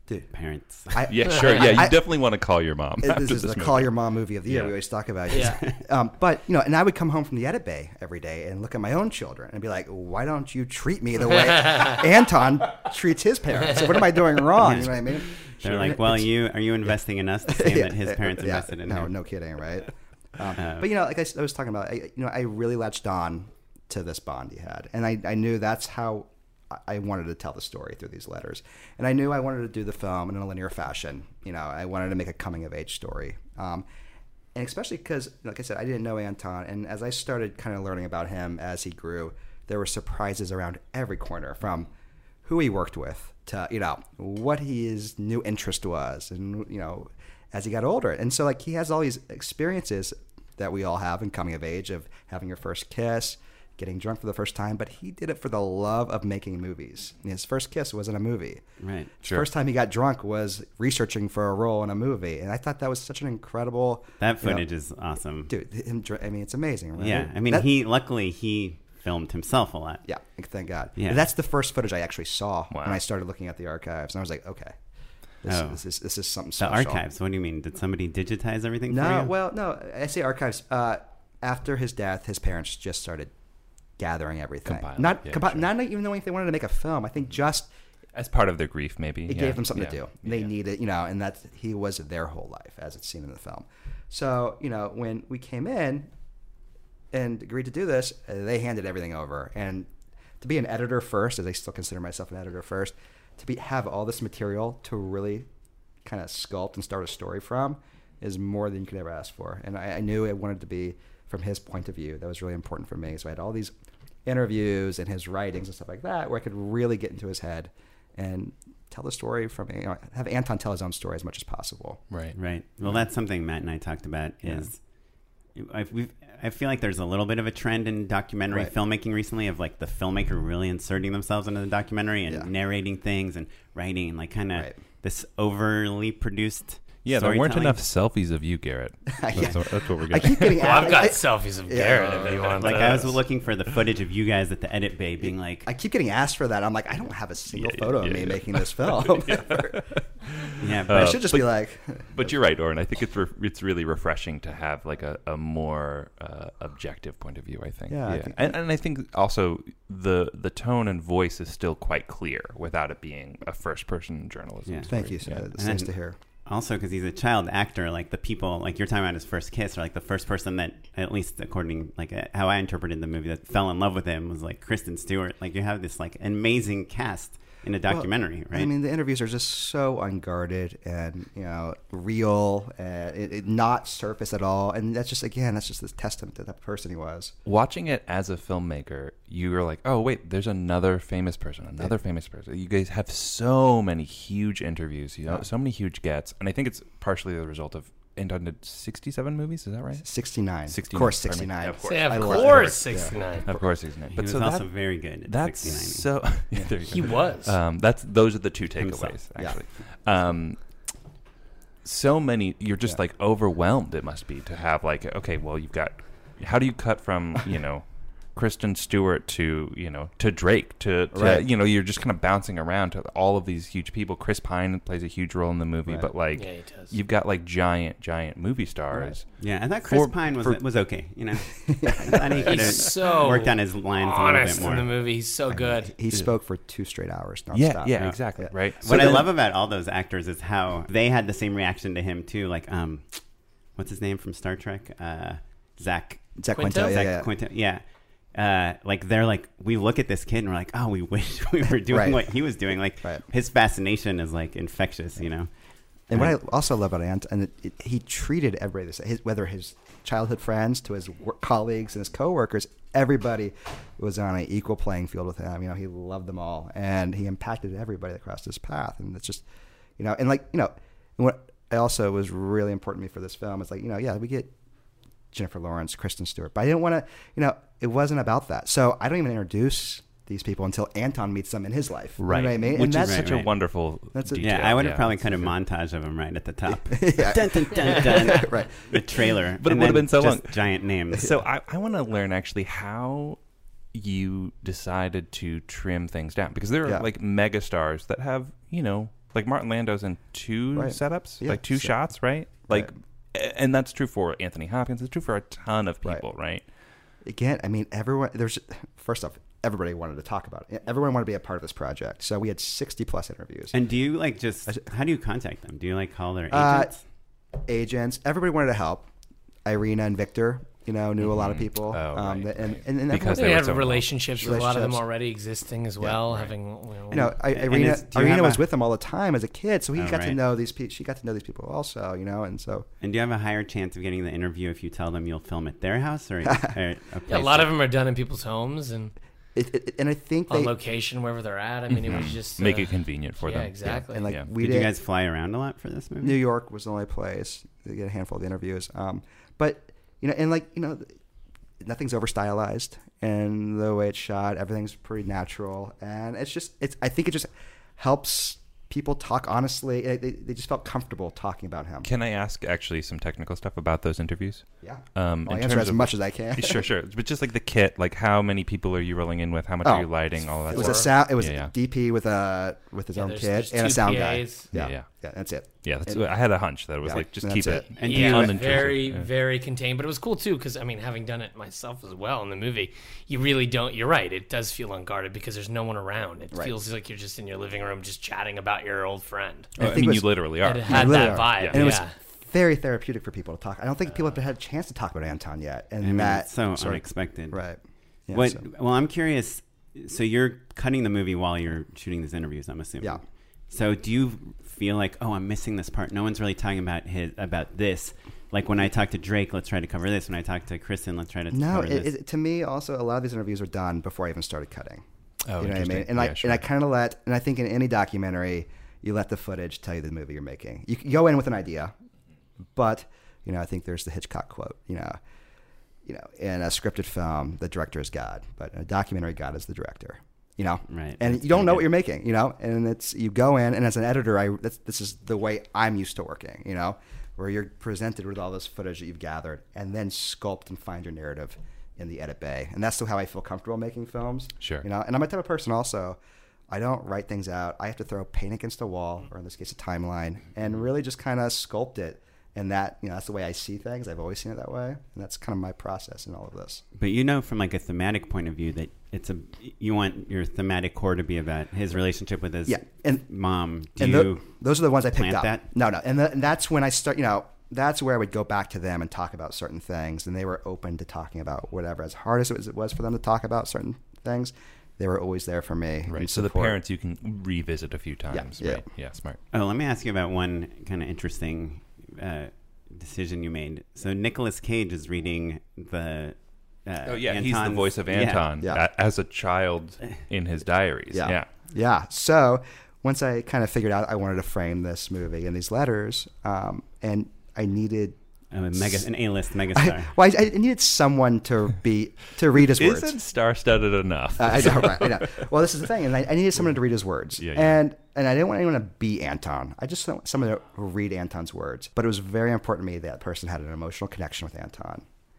Dude, parents. I, yeah, sure. Yeah, you I, definitely want to call your mom. This is this the movie. call your mom movie of the year. Yeah. We always talk about. Yeah. um, but you know, and I would come home from the edit bay every day and look at my own children and be like, "Why don't you treat me the way Anton treats his parents? What am I doing wrong?" You know what I mean? They're Sure. like, "Well, It's- you are you investing in us the same Yeah, that his parents yeah, invested in no, him?" No kidding, right? Um, Uh, but you know, like I, s- I was talking about, I, you know, I really latched on to this bond he had, and I, I knew that's how I wanted to tell the story through these letters, and I knew I wanted to do the film in a linear fashion. You know, I wanted to make a coming of age story, um, and especially because, like I said, I didn't know Anton, and as I started kind of learning about him as he grew, there were surprises around every corner, from who he worked with to, you know, what his new interest was, and you know, as he got older. And so like he has all these experiences that we all have in coming of age, of having your first kiss, getting drunk for the first time, but he did it for the love of making movies. And his first kiss wasn't a movie. Right. The Sure. first time he got drunk was researching for a role in a movie. And I thought that was such an incredible... That you know, footage is awesome. Dude, him, dr- I mean, it's amazing, right? Yeah, I mean, That- he luckily he filmed himself a lot. Yeah, thank God. Yeah. But that's the first footage I actually saw Wow. when I started looking at the archives. And I was like, okay, this, Oh. this, is, this is something The special. archives. What do you mean? Did somebody digitize everything for No, you? well, no. I say archives. Uh, after his death, his parents just started gathering everything. Compiling, Not yeah, compi- sure. not even knowing if they wanted to make a film. I think just as part of their grief, maybe it yeah. gave them something Yeah. to do. They Yeah. needed, you know, and that he was their whole life, as it's seen in the film. So, you know, when we came in and agreed to do this, uh, they handed everything over. And to be an editor first, as I still consider myself an editor first, to be have all this material to really kind of sculpt and start a story from is more than you could ever ask for. And I, I knew it wanted to be from his point of view. That was really important for me. So I had all these interviews and his writings and stuff like that, where I could really get into his head and tell the story from, you know, have Anton tell his own story as much as possible. Right. Right. Well, that's something Matt and I talked about. Is I we've I feel like there's a little bit of a trend in documentary Right. filmmaking recently of like the filmmaker really inserting themselves into the documentary and Yeah. narrating things and writing and like kind of Right. this overly produced. Yeah, there weren't storytelling. enough selfies of you, Garrett. That's, Yeah. what, that's what we're I getting. keep getting Well, I've asked- got I- selfies of Yeah. Garrett if you want Like those. I was looking for the footage of you guys at the edit bay, being like, I keep getting asked for that. I'm like, I don't have a single Yeah, yeah, photo of yeah, me yeah. making this film. yeah, I but should just but- be like, But you're right, Oren. I think it's re- it's really refreshing to have like a, a more uh, objective point of view. I think. Yeah, I think- and, and I think also the the tone and voice is still quite clear without it being a first person journalism. Yeah. thank story. you. So Yeah. it's nice to hear. Also, because he's a child actor, like the people, like you're talking about his first kiss, or like the first person that, at least according, like uh, how I interpreted the movie, that fell in love with him was like Kristen Stewart. Like you have this like amazing cast in a documentary, Well, right? I mean, the interviews are just so unguarded and, you know, real, and it, it not surface at all. And that's just, again, that's just this testament to that person he was. Watching it as a filmmaker, you were like, oh, wait, there's another famous person, another famous person. You guys have so many huge interviews, you know, Yeah. so many huge gets. And I think it's partially the result of Anton did sixty-seven movies, is that right? sixty-nine. sixty-nine. Of course, pardon me. sixty-nine. Yeah, of course. Say, of I love course, it. sixty-nine. Of course, sixty-nine. He But was so also that, very good at that's sixty-nine. so. Yeah, there you He go. was. Um, that's those are the two takeaways, Himself. Yeah. actually. Um, so many. You're just Yeah. like overwhelmed. It must be to have like, okay, well, you've got. How do you cut from you know? Kristen Stewart to you know to Drake to, to Right. you know you're just kind of bouncing around to all of these huge people. Chris Pine plays a huge role in the movie, Right. but like Yeah, he does. you've got like giant giant movie stars. Yeah, I thought Chris For- Pine was for- was okay. You know, I thought he could have He's so worked on his lines a little honest bit more. in the movie. He's so good. He spoke for two straight hours nonstop. Yeah, yeah, exactly, right. What I then- love about all those actors is how they had the same reaction to him too. Like, um, what's his name from Star Trek? Uh, Zach. Zach Quinto? Quinto, yeah, Zach yeah. Quinto. Yeah. Uh, like they're like, we look at this kid and we're like, oh, we wish we were doing Right. what he was doing. Like Right. his fascination is like infectious, you know. And what I also love about Ant, and it, it, he treated everybody the same, his, whether his childhood friends to his work colleagues and his coworkers, everybody was on an equal playing field with him. You know, he loved them all, and he impacted everybody that crossed his path. And it's just, you know, and like, you know, and what also was really important to me for this film is like, you know, yeah, we get Jennifer Lawrence, Kristen Stewart, but I didn't want to, you know, it wasn't about that. So I don't even introduce these people until Anton meets them in his life. You know what I mean? Which and is that's such right. a wonderful That's a- detail. Yeah, I would have yeah. probably cut a montage of him right at the top. Yeah. Dun, dun, dun, dun. Right. The trailer. But it And would have then been so just long. giant names. So I, I want to learn actually how you decided to trim things down, because there are Yeah. like mega stars that have, you know, Like Martin Lando's in two Right. setups, Yeah, like two so- shots, right? Like, and that's true for Anthony Hopkins. It's true for a ton of people, right? Again, I mean, everyone. There's first off, everybody wanted to talk about it. Everyone wanted to be a part of this project. So we had sixty plus interviews. And do you like just how do you contact them? Do you like call their Uh, agents? agents. Everybody wanted to help. Irina and Victor, you know, knew a lot of people. Oh, um, right, and, right. and, and Because they, they were have so relationships with a lot of them relationships. already existing as well. Having you know, You know, I, And Irina, is- do you Irina have was a- with them all the time as a kid, so he Oh, got to right. know these people. She got to know these people also, you know, and so And do you have a higher chance of getting the interview if you tell them you'll film at their house or, or a, place Yeah, a lot that- of them are done in people's homes and it, it, and I think on they location wherever they're at. I mean, it was just Make uh, it convenient for yeah, them. exactly. and like Yeah. we Did did. you guys fly around a lot for this movie? New York was the only place to get a handful of the interviews. Um, but you know, and like you know, nothing's over stylized, and the way it's shot, everything's pretty natural, and it's just it's. I think it just helps people talk honestly. They, they, they just felt comfortable talking about him. Can I ask actually some technical stuff about those interviews? Yeah. Um, I'll in answer terms as of- much as I can. Sure, sure. But just like the kit, like how many people are you rolling in with? How much Oh, are you lighting? All that It was stuff. a sound. It was yeah, yeah. a D P with a with his Yeah, own there's- kid there's and a two sound P guy. As. Yeah, Yeah, yeah. yeah. That's it. Yeah, that's, And- I had a hunch that it was Yeah, like just and keep that's it. it. And do yeah, you- it was unintrusive. very, Yeah. very contained. But it was cool too because I mean, having done it myself as well in the movie, you really don't. You're right. It does feel unguarded because there's no one around. It Right. feels like you're just in your living room, just chatting about your old friend. Oh, I, think mean, it was- you literally are. It had You that literally are. vibe. Yeah. And it was yeah. very therapeutic for people to talk. I don't think people have had a chance to talk about Anton yet, and I mean, that it's so sort of- unexpected. right? Yeah, what? so- Well, I'm curious. So you're cutting the movie while you're shooting these interviews, I'm assuming. Yeah. So do you feel like, oh, I'm missing this part? No one's really talking about his about this. Like when I talk to Drake, let's try to cover this. When I talk to Kristen, let's try to No, cover it, this. it, to me, also a lot of these interviews were done before I even started cutting. Oh, you know what I mean? interesting. And I Yeah, sure. and I kind of let, and I think in any documentary, you let the footage tell you the movie you're making. You can go in with an idea, but you know, I think there's the Hitchcock quote. You know, you know, in a scripted film, the director is God, but in a documentary, God is the director. You know, Right. And That's you don't pretty know good. what you're making. You know, and it's you go in, and as an editor, I that's, this is the way I'm used to working. You know, where you're presented with all this footage that you've gathered, and then sculpt and find your narrative in the edit bay, and that's how I feel comfortable making films. Sure. You know, and I'm a type of person also. I don't write things out. I have to throw paint against a wall, or in this case, a timeline, and really just kind of sculpt it. And that, you know, that's the way I see things. I've always seen it that way, and that's kind of my process in all of this. But you know, from like a thematic point of view, that it's a you want your thematic core to be about his relationship with his Yeah, and- mom. Do and you tho- those are the ones I picked plant up. that? No, no, and, the, and that's when I start. You know, that's where I would go back to them and talk about certain things, and they were open to talking about whatever. As hard as it was, it was for them to talk about certain things, they were always there for me. Right. and So the support. parents you can revisit a few times. yeah. Right. Yeah. Smart. Oh, let me ask you about one kind of interesting uh, decision you made. So Nicolas Cage is reading the. Uh, Oh yeah, he's the Anton's- voice of yeah. Anton Yeah. a- as a child in his diaries. Yeah. Yeah. Yeah. So once I kind of figured out I wanted to frame this movie in these letters, um, and I needed a mega, an A-list megastar. I, well, I, I needed someone to be to read his words. Isn't star-studded enough? Uh, I know, right? I know. Well, this is the thing, and I, I needed someone to read his words, Yeah, yeah. and and I didn't want anyone to be Anton. I just want someone to read Anton's words. But it was very important to me that person had an emotional connection with Anton.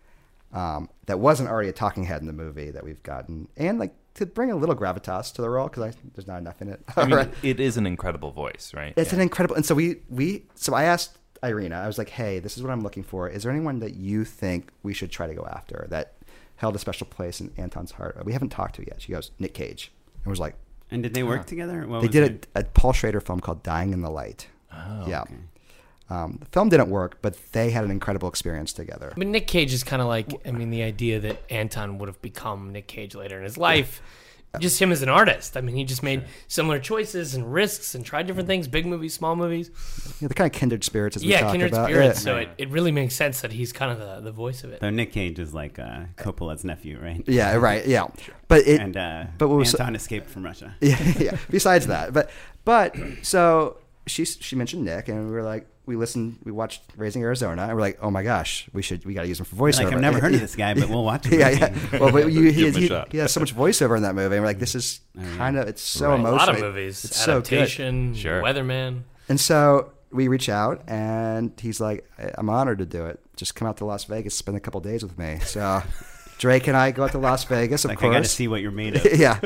Um, that wasn't already a talking head in the movie that we've gotten, and like to bring a little gravitas to the role because there's not enough in it. I mean, Right? it is an incredible voice, right? It's Yeah. an incredible, and so we we so I asked Irina, I was like, hey, this is what I'm looking for. Is there anyone that you think we should try to go after that held a special place in Anton's heart? We haven't talked to yet. She goes, Nick Cage, and was like, And did they work huh. together? What They was did a, a Paul Schrader film called Dying in the Light. Oh, yeah. okay. Um, the film didn't work, but they had an incredible experience together. But Nick Cage is kind of like, I mean, the idea that Anton would have become Nick Cage later in his life. Just him as an artist. I mean, he just made similar choices and risks and tried different things, big movies, small movies. Yeah, the kind of kindred spirits as we Yeah, talked kindred about. spirits. Yeah. So it, it really makes sense that he's kind of the, the voice of it. So Nick Cage is like uh, Coppola's nephew, right? Yeah, right. Yeah, but it. and uh, but what was Anton escaped from Russia. Yeah, yeah. Besides that, but but so she she mentioned Nick, and we were like, we listened, we watched Raising Arizona, and we're like, oh my gosh, we should we got to use him for voiceover. Like, I've never heard of this guy, but we'll watch him. yeah, yeah. Well, but you, he, Give him a he, shot. he has so much voiceover in that movie, and we're like, this is kind of it's so Right. emotional. A lot of movies. It's so good. Adaptation, Sure. Weatherman. And so we reach out, and he's like, I'm honored to do it. Just come out to Las Vegas, spend a couple days with me. So Drake and I go out to Las Vegas, of Like, course. I got to see what you're made of. yeah.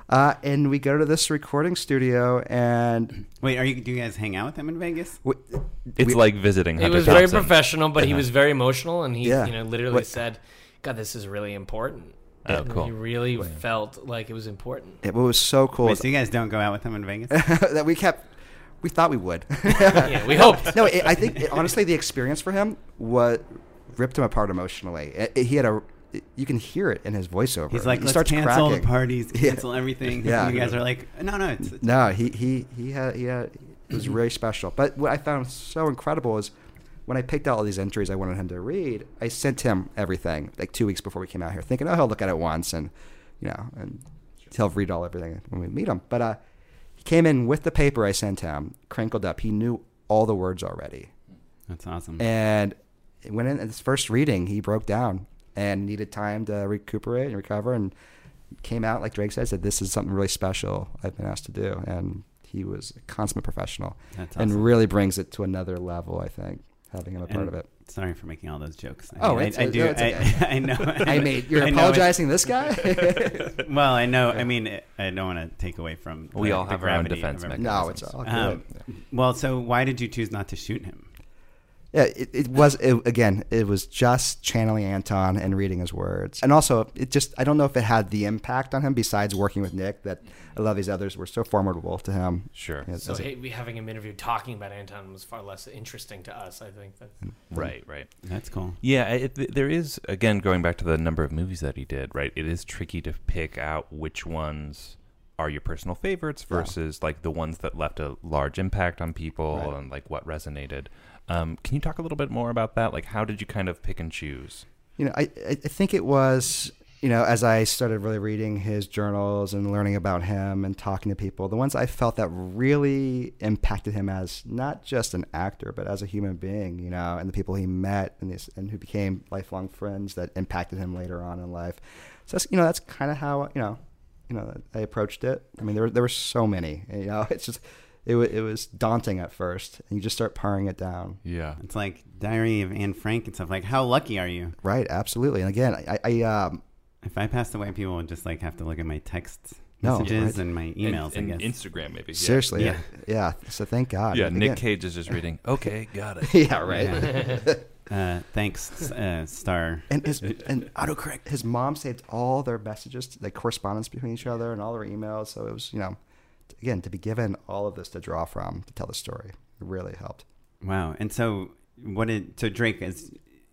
Uh, and we go to this recording studio, and wait, are you? Do you guys hang out with him in Vegas? We, it's we, like visiting. He Hunter was very Thompson. professional, but he was very emotional, and he, Yeah. you know, literally What- said, "God, this is really important." Oh, And cool. He really felt like it was important. It, what was so cool Wait, is so you guys don't go out with him in Vegas? that we kept. We thought we would. Yeah, we hoped. No, it, I think it, honestly, the experience for him what ripped him apart emotionally. It, it- he had a. You can hear it in his voiceover. He's like, he let's starts cancel cracking. the parties, Yeah. cancel everything. Yeah. And you guys are like, no, no, it's, it's No, he he he had he had it was really special. But what I found so incredible is when I picked out all these entries I wanted him to read, I sent him everything like two weeks before we came out here, thinking, oh, he'll look at it once and you know, and he'll read all everything when we meet him. But uh, he came in with the paper I sent him, crinkled up. He knew all the words already. That's awesome. And when in his first reading, he broke down and needed time to recuperate and recover, and came out, like Drake said, said, this is something really special I've been asked to do. And he was a consummate professional. That's and awesome. really brings it to another level, I think, having him a part And of it. Sorry for making all those jokes. I Oh, mean, it's, I, I do. no, it's I, okay. I know. I made, you're I know apologizing it- this guy? Well, I know. I mean, I don't want to take away from. We the, all the have our own gravity defense of mechanisms. No, it's all good. Um, well, so why did you choose not to shoot him? Yeah, it, it was, it, again, it was just channeling Anton and reading his words. And also, it just, I don't know if it had the impact on him besides working with Nick that a lot of these others were so formidable to him. Sure. As- So as a- hey, having him interview talking about Anton was far less interesting to us, I think. That, Right, right. That's cool. Yeah, it, there is, again, going back to the number of movies that he did, right? It is tricky to pick out which ones are your personal favorites versus like the ones that left a large impact on people Right. and like what resonated. Um, can you talk a little bit more about that? Like, how did you kind of pick and choose? You know, I, I think it was, you know, as I started really reading his journals and learning about him and talking to people, the ones I felt that really impacted him as not just an actor, but as a human being, you know, and the people he met and, this, and who became lifelong friends that impacted him later on in life. So, that's, you know, that's kind of how, you know, you know, I approached it. I mean, there were, there were so many, you know, it's just, it, w- it was daunting at first, and you just start paring it down. Yeah. It's like Diary of Anne Frank and stuff. Like, how lucky are you? Right, absolutely. And again, I, I um, If I passed away, people would just like have to look at my text No, messages right. and my emails. And, I and guess Instagram, maybe. Yeah. seriously, Yeah. yeah. yeah. So thank God. Yeah, And Nick again- Cage is just reading, okay, got it. yeah, right. Uh, thanks, uh, Star. And his and autocorrect. His mom saved all their messages, like correspondence between each other, and all their emails. So it was, you know, again, to be given all of this to draw from to tell the story, it really helped. Wow. And so, what did so Drake as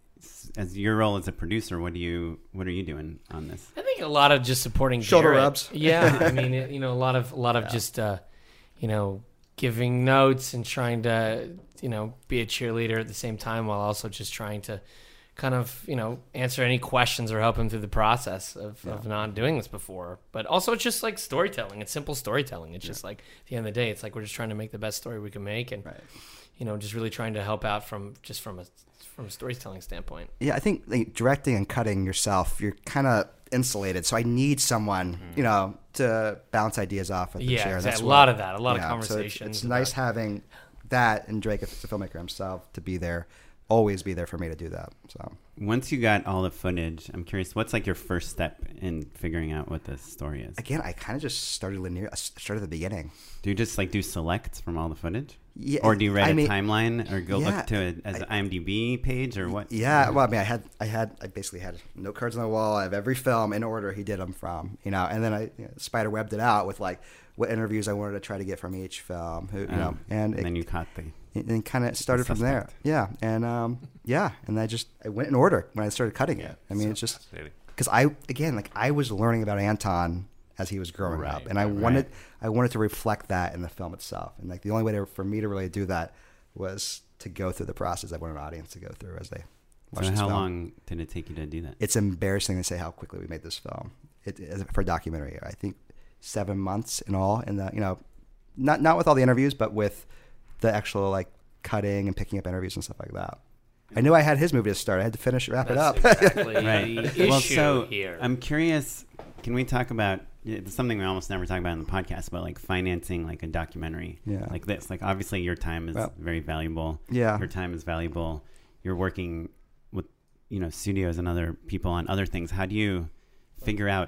as your role as a producer? What do you what are you doing on this? I think a lot of just supporting Shoulder Garrett. rubs. Yeah, I mean, it- you know, a lot of a lot of just uh, you know, giving notes and trying to, you know, be a cheerleader at the same time while also just trying to kind of, you know, answer any questions or help him through the process of, of not doing this before. But also it's just like storytelling. It's simple storytelling. It's just like at the end of the day, it's like we're just trying to make the best story we can make and you know, just really trying to help out from just from a from a storytelling standpoint. Yeah, I think like, directing and cutting yourself, you're kind of insulated. So I need someone, you know, to bounce ideas off of the Yeah, chair. exactly. That's A what- lot of that, a lot of yeah, so it's- conversations it's nice about- having that and Drake, as the filmmaker himself, to be there, always be there for me to do that. So Once you got all the footage, I'm curious, what's like your first step in figuring out what the story is? again, I kind of just started linear. I started at the beginning. Do you just like do selects from all the footage? Yeah, Or do you read I a mean- timeline or go yeah, look to it as an IMDb page or what? Yeah, well, I mean, I had, I had, I basically had note cards on the wall. I have every film in order he did them from, you know, and then I you know, spider webbed it out with like what interviews I wanted to try to get from each film, who, you Oh, know, and, and it, then you caught the and then kind of started from there. suspect. Yeah, and um, yeah, and I just I went in order when I started cutting it. I mean, it's just because I again like I was learning about Anton as he was growing Right, up, and I right, wanted right. I wanted to reflect that in the film itself, and like the only way to, for me to really do that was to go through the process I want an audience to go through as they watch So this how film. long did it take you to do that? It's embarrassing to say how quickly we made this film. It, as for a documentary, I think seven months in all, and the you know, not not with all the interviews, but with the actual like cutting and picking up interviews and stuff like that. I knew I had his movie to start. I had to finish wrap That's it up. exactly Right. the Well, issue so here. I'm curious. Can we talk about it's something we almost never talk about in the podcast, but like financing like a documentary, Yeah. like this. Like obviously your time is Well, very valuable. yeah. your time is valuable. You're working with you know studios and other people on other things. How do you figure out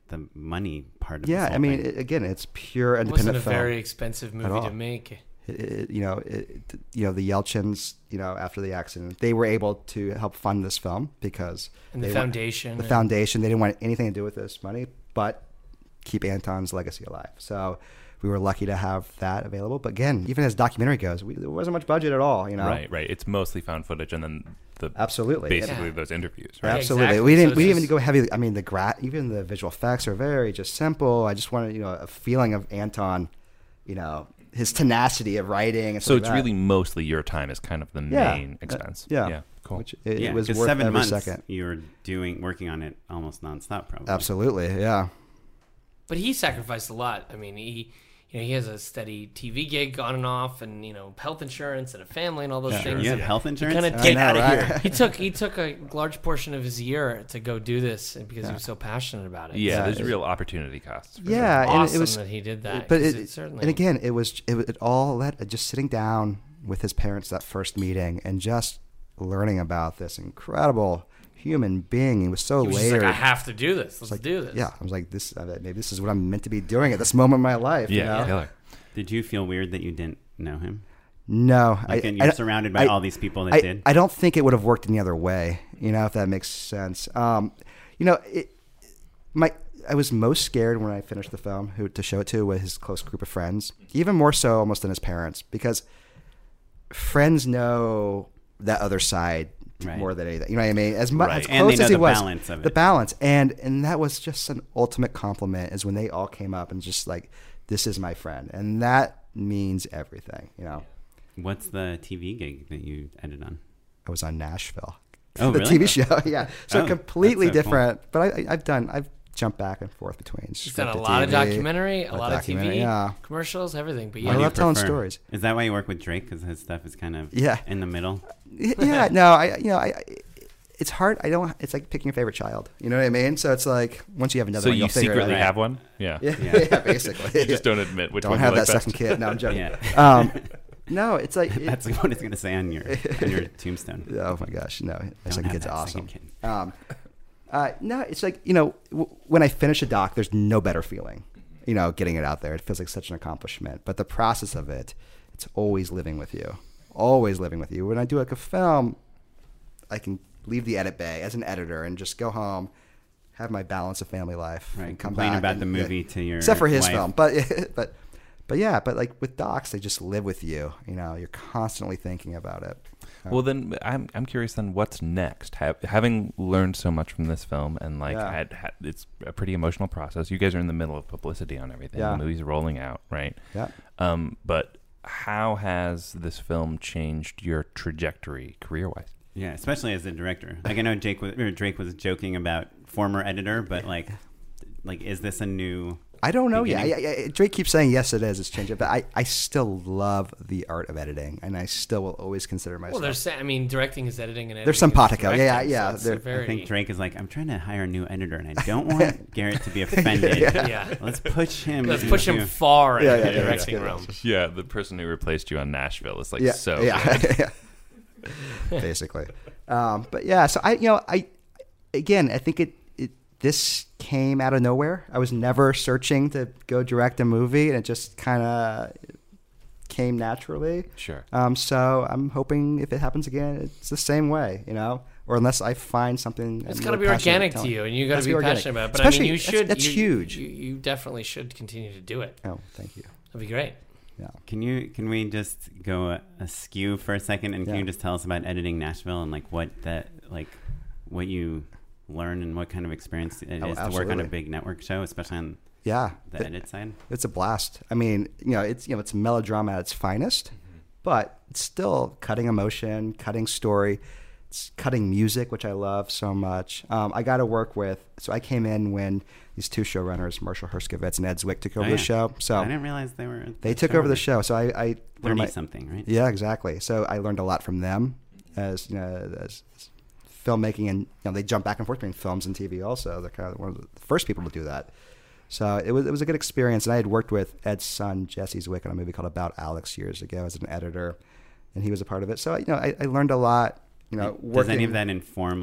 the money part of yeah, this whole I mean, thing. it, again, it's pure It independent wasn't a film very expensive at movie to all. make. It, it, you know, it, you know the Yelchins. You know, after the accident, they were able to help fund this film because And the they wa- foundation the and- foundation. They didn't want anything to do with this money, but keep Anton's legacy alive. So we were lucky to have that available. But again, even as documentary goes, we, there wasn't much budget at all. You know, Right, right. It's mostly found footage, and then the absolutely basically Yeah. those interviews. Right? Absolutely, exactly. we didn't. So we it's didn't even just- go heavy. I mean, the gra- even the visual effects are very just simple. I just wanted, you know, a feeling of Anton, you know, his tenacity of writing. And So stuff it's like that. really mostly your time is kind of the Yeah. main expense. Uh, yeah. yeah, cool. Which it, yeah, it was 'cause worth seven every months second. you were doing working on it almost nonstop, probably. Absolutely, yeah. But he sacrificed a lot. I mean, he you know he has a steady T V gig on and off, and you know health insurance and a family and all those Yeah. things. You have And health he insurance? kinda I did- know, Get outta right? here. He took he took a large portion of his year to go do this, and because Yeah. he was so passionate about it. Yeah, So there's it's real opportunity costs. for Yeah, sure. and awesome it was that he did that. But 'cause it, it certainly and again, it was it, it all that just sitting down with his parents that first meeting and just learning about this incredible human being. He was so He was just layered. like, I have to do this. Let's It's like, do this. Yeah, I was like, this. Uh, maybe this is what I'm meant to be doing at this moment in my life. you Yeah, know? killer. Did you feel weird that you didn't know him? No, Like, I, and you're I- surrounded by I- all these people that I, did. I don't think it would have worked any other way. You know, if that makes sense. Um, you know, it, my I was most scared when I finished the film who to show it to with his close group of friends, even more so almost than his parents, because friends know that other side Right. more than anything. You know what I mean? As much Right. as And they close know as he the was, balance of the it. balance, and and that was just an ultimate compliment. Is when they all came up and just like, this is my friend, and that means everything. You know. What's the T V gig that you ended on? I was on Nashville. Oh, the really? T V show, yeah. So Oh, completely that's so cool. different. But I, I, I've done, I've jumped back and forth between. He's done a scripted lot of T V, documentary, a lot of T V, documentary, yeah. commercials, everything. But I yeah, love What do you telling prefer? stories. Is that why you work with Drake? Because his stuff is kind of Yeah. in the middle. Yeah, no, I, you know, I, I- it's hard. I don't. It's like picking a favorite child. You know what I mean? So it's like once you have another So one, you you'll figure it secretly out. have one? Yeah. Yeah, Yeah. yeah, basically. You just don't admit which don't one you have like that best. second kid. No, I'm joking. Yeah. Um, no, it's like it, That's what it's going to say on your on your tombstone. Oh my gosh, no, my Don't second have kid's that awesome. second kid. Um, uh, no, it's like you know, w- when I finish a doc, there's no better feeling, you know, getting it out there. It feels like such an accomplishment. But the process of it, it's always living with you, always living with you. When I do like a film, I can leave the edit bay as an editor and just go home, have my balance of family life, Right, and come complain back about and- the movie yeah. to your except for his wife. film, but but. But yeah, but like with docs, they just live with you. You know, you're constantly thinking about it. Well, then I'm I'm curious. Then what's next? Ha- having learned so much from this film, and like Yeah. had, had it's a pretty emotional process. You guys are in the middle of publicity on everything. Yeah. The movie's rolling out, right? Yeah. Um, but how has this film changed your trajectory career wise? Yeah, especially as a director. Like I know Jake was, or Drake was joking about former editor, but like, like is this a new? I don't know yet. beginning? I, I, Drake keeps saying yes, it is. It's changing, but I, I still love the art of editing, and I still will always consider myself. well, there's I mean, directing is editing and editing. There's is simpatico. Yeah, directing, yeah, so it's there- a very, I think Drake is like, I'm trying to hire a new editor, and I don't want Garrett to be offended. Yeah. Yeah. Let's push him. Let's push him into- far Yeah, into yeah, the yeah, directing yeah. realm. Yeah, the person who replaced you on Nashville is like yeah, so. yeah, good. yeah. basically. Um, but yeah, so I, you know, I again, I think it, it this came out of nowhere. I was never searching to go direct a movie, and it just kind of came naturally. Sure. Um, so I'm hoping if it happens again, it's the same way, you know, or unless I find something. It's I'm got to more be passionate organic about to telling. you, and you got Has to be organic. passionate about it. But Especially, I mean, you should. That's, that's you, huge. You, you definitely should continue to do it. Oh, thank you. That'd be great. Yeah. Can you can we just go askew for a second, and can Yeah. you just tell us about editing Nashville and like what that like what you learn and what kind of experience it Oh, is to work on a absolutely. big network show, especially on Yeah, the It- edit side? It's a blast. I mean, you know, it's you know, it's melodrama at its finest, but it's still cutting emotion, cutting story, it's cutting music, which I love so much. Um, I got to work with. So I came in when these two showrunners, Marshall Herskovitz and Ed Zwick, took over Oh, the yeah. show. So I didn't realize they were. They the took over the showrunners. show. So I, I one of my- thirty-something, right? Yeah, exactly. So I learned a lot from them as you know as, as filmmaking, and you know they jump back and forth between films and T V. Also, they're kind of one of the first people to do that. So it was it was a good experience. And I had worked with Ed's son Jesse Zwick on a movie called About Alex years ago as an editor, and he was a part of it. So you know I, I learned a lot. You know, Does working, any of that inform like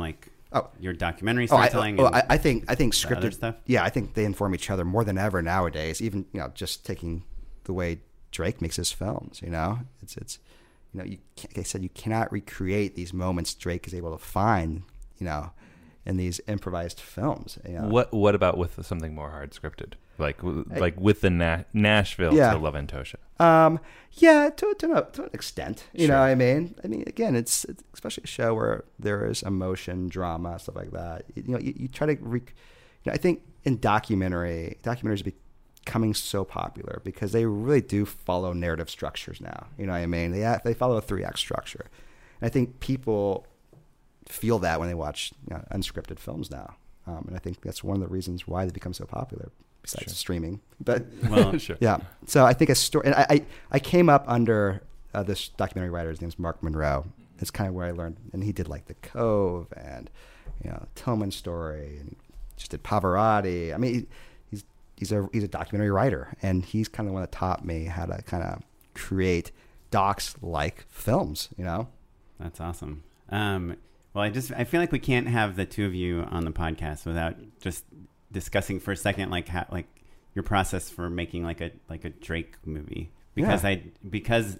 Oh, your documentary Oh, I, storytelling? oh, and I, I think I think the other scripted stuff. Yeah, I think they inform each other more than ever nowadays. Even you know, just taking the way Drake makes his films. You know, it's it's you know, you can't, like I said, you cannot recreate these moments Drake is able to find. You know, in these improvised films. You know? What What about with something more hard scripted, like w- I- like with the Na- Nashville Yeah. to Love and Tosha? Um, yeah, to to, no, to an extent, you Sure. know what I mean. I mean, again, it's, it's especially a show where there is emotion, drama, stuff like that. You, you know, you, you try to. Rec- you know, I think in documentary, documentaries are becoming so popular because they really do follow narrative structures now. You know what I mean? They ha- they follow a three act structure, and I think people feel that when they watch you know, unscripted films now, um, and I think that's one of the reasons why they become so popular. Besides Sure. streaming, but Well, Sure. yeah. So I think a story. And I, I I came up under uh, this documentary writer. His name's Mark Monroe. It's kind of where I learned, and he did like The Cove and you know Tillman Story, and just did Pavarotti. I mean, he, he's he's a he's a documentary writer, and he's kind of the one that taught me how to kind of create docs like films. You know, That's awesome. Um, well, I just I feel like we can't have the two of you on the podcast without just discussing for a second, like how, like your process for making like a like a Drake movie, because Yeah. I because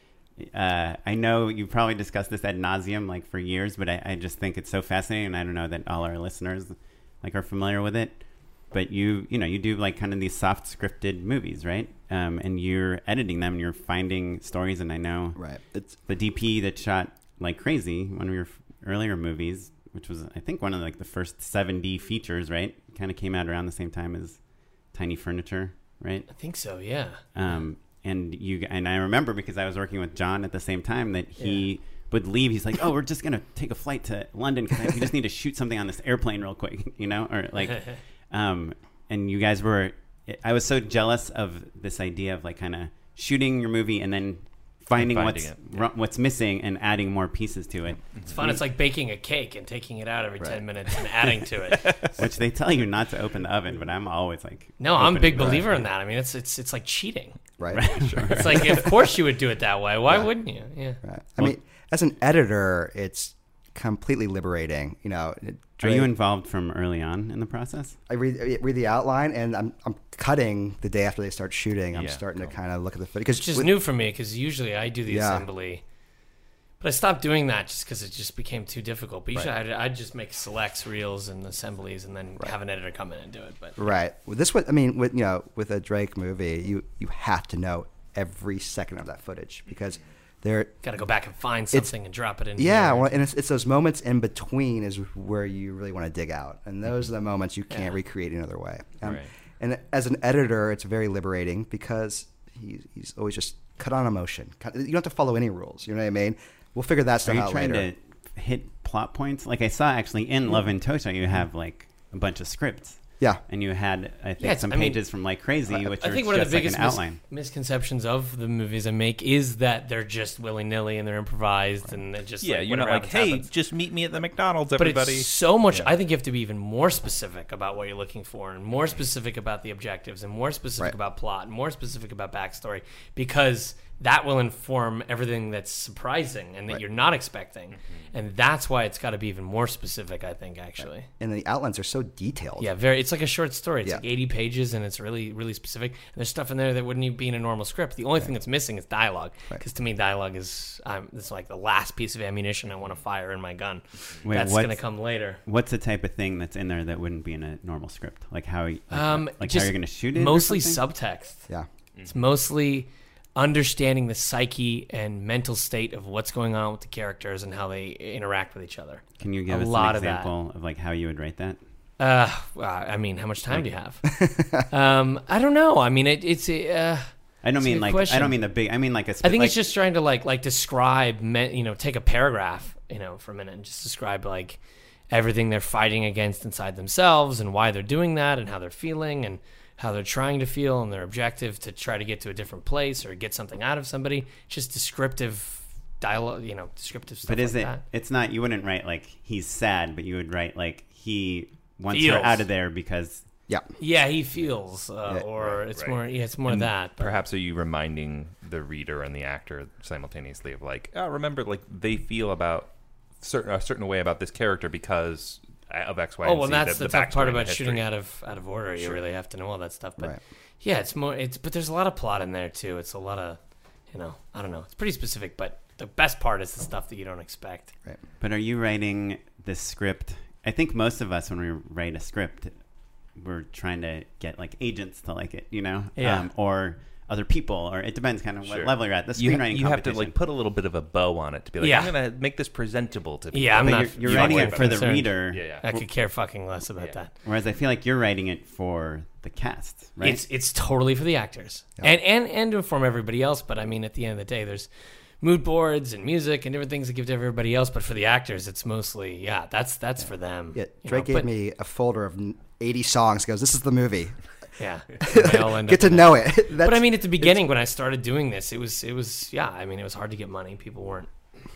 uh, I know you probably discussed this ad nauseum like for years, but I, I just think it's so fascinating, and I don't know that all our listeners like are familiar with it. But you you know you do like kind of these soft scripted movies, right? Um, and you're editing them, and you're finding stories, and I know right. It's the D P that shot Like Crazy, one of your f- earlier movies, which was I think one of like the first seven D features, right? Kind of came out around the same time as Tiny Furniture, right? I think so, yeah. Um, and you and I remember because I was working with John at the same time that he would leave. He's like, "Oh, we're just gonna take a flight to London because we just need to shoot something on this airplane real quick," you know, or like, um, and you guys were. I was so jealous of this idea of like kind of shooting your movie and then finding, finding what's it, ru- what's missing and adding more pieces to it. It's fun. It's like baking a cake and taking it out every ten minutes and adding to it. Which they tell you not to open the oven, but I'm always like, No, I'm a opening big the believer oven. in that. I mean, it's it's it's like cheating. right. Right, sure. It's like, of course you would do it that way. Why wouldn't you? Yeah. Right. I mean, as an editor, it's completely liberating. You know, it- Are you Drake- involved from early on in the process? I read I read the outline, and I'm I'm cutting the day after they start shooting. I'm Yeah, starting cool. to kind of look at the footage because Which is new for me because usually I do the Yeah. assembly. But I stopped doing that just because it just became too difficult. But usually Right. I'd, I'd just make selects, reels, and assemblies, and then have an editor come in and do it. But Right. With this, what I mean, with you know, with a Drake movie, you you have to know every second of that footage because they're got to go back and find It's- something and drop it in. yeah, here. well, and it's, it's those moments in between is where you really want to dig out, and those are the moments you can't Yeah. recreate another way. Um, Right. And as an editor, it's very liberating because he, he's always just cut on emotion. Cut, you don't have to follow any rules. You know what I mean? We'll figure that Are stuff you out trying later. to hit plot points? Like I saw actually in Love and Tosha, you have like a bunch of scripts. Yeah. And you had, I think, Yeah, it's- some I mean, pages from Like Crazy, which I are think one of just the like biggest an mis- outline. misconceptions of the movies I make is that they're just willy nilly and they're improvised and they're just Yeah, like, you're not whatever like, happens, hey, happens. just meet me at the McDonald's, But everybody. it's so much. Yeah. I think you have to be even more specific about what you're looking for, and more specific about the objectives, and more specific Right. about plot, and more specific about backstory, because that will inform everything that's surprising and that Right. you're not expecting, and that's why it's got to be even more specific. I think actually. And the outlines are so detailed. Yeah, very. It's like a short story. It's Yeah. like eighty pages, and it's really, really specific. And there's stuff in there that wouldn't even be in a normal script. The only thing that's missing is dialogue, Right. because to me, dialogue is um, it's like the last piece of ammunition I want to fire in my gun. Wait, that's what's- going to come later. What's the type of thing that's in there that wouldn't be in a normal script? Like how, you- like, Um, like just how you're going to shoot it? or Mostly something? subtext. Yeah. It's mostly understanding the psyche and mental state of what's going on with the characters and how they interact with each other. Can you give a us lot an of that. example of, like how you would write that? Uh, well, I mean, how much time do you have? um, I don't know. I mean, it, it's a. Uh, I don't it's a mean good like question. I don't mean the big. I mean like a. I think like, it's just trying to like like describe, men, you know, take a paragraph, you know, for a minute and just describe like everything they're fighting against inside themselves and why they're doing that and how they're feeling and how they're trying to feel and their objective to try to get to a different place or get something out of somebody. Just descriptive dialogue, you know, descriptive stuff But is like it? that. It's not. You wouldn't write like he's sad, but you would write like he wants Feels. her out of there because. Yeah. Yeah, he feels, uh, Yeah, or right, it's right. more. Yeah, it's more And that. but- Perhaps are you reminding the reader and the actor simultaneously of like, oh, remember, like they feel about certain a certain way about this character because of X, Y, Oh and well, Z, that's the, the, the tough part backstory and the about shooting history. out of out of order. You Sure. really have to know all that stuff. But Right. yeah, it's more. It's but there's a lot of plot in there too. It's a lot of, you know, I don't know. It's pretty specific, but the best part is the stuff that you don't expect. Right. But are you writing this script? I think most of us, when we write a script, we're trying to get like agents to like it, you know, Yeah. um, or other people, or it depends kind of Sure. what level you're at. The You, screenwriting you have to competition. like put a little bit of a bow on it to be like, Yeah. I'm going to make this presentable to people. Yeah, I'm But not. you're- you're fucking writing it for the concerned. reader. Yeah, yeah. I could care fucking less about Yeah. that. Whereas I feel like you're writing it for the cast, right? It's it's totally for the actors and, and and to inform everybody else. But I mean, at the end of the day, there's mood boards and music and different things to give to everybody else. But for the actors, it's mostly yeah, that's that's for them. Yeah, you Drake know, gave but- me a folder of eighty songs. He goes, "This is the movie." Yeah, they all end Get up to in know that. it. But I mean, at the beginning when I started doing this, it was it was yeah. I mean, it was hard to get money. People weren't.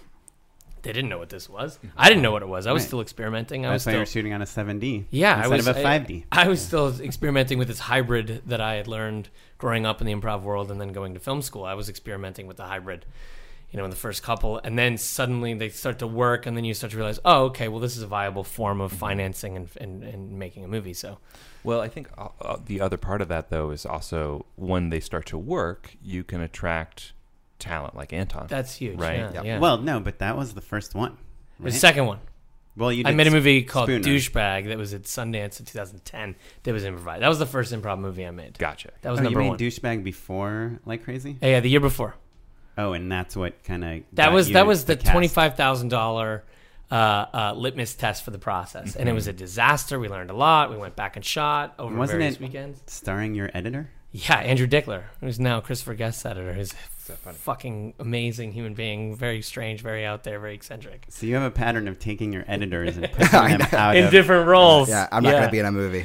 They didn't know what this was. I didn't know what it was. I was Right. still experimenting. I That's was why still you're shooting on a seven D. Yeah, I instead was of a I- five D. I, was still experimenting with this hybrid that I had learned growing up in the improv world and then going to film school. I was experimenting with the hybrid, you know, in the first couple, and then suddenly they start to work, and then you start to realize, oh, okay, well, this is a viable form of financing and and, and making a movie. So, Well, I think uh, uh, the other part of that, though, is also when they start to work, you can attract talent like Anton. That's huge, right? yeah. Yeah. Well, no, but that was the first one. the right? second one. Well, you I did made a movie called Spooner. Douchebag that was at Sundance in two thousand ten. That was improvised. That was the first improv movie I made. Gotcha. That was Oh, number you made one. Douchebag before Like Crazy? Yeah, yeah, the year before. Oh, and that's what kind of That was that was the, cast. twenty five thousand dollar uh, uh, litmus test for the process, and it was a disaster. We learned a lot. We went back and shot over Wasn't various it weekends. starring your editor? Yeah, Andrew Dickler, who's now Christopher Guest's editor, who's a fucking amazing human being, very strange, very out there, very eccentric. So you have a pattern of taking your editors and putting them out in of different roles. Yeah, I'm not Yeah. going to be in a movie.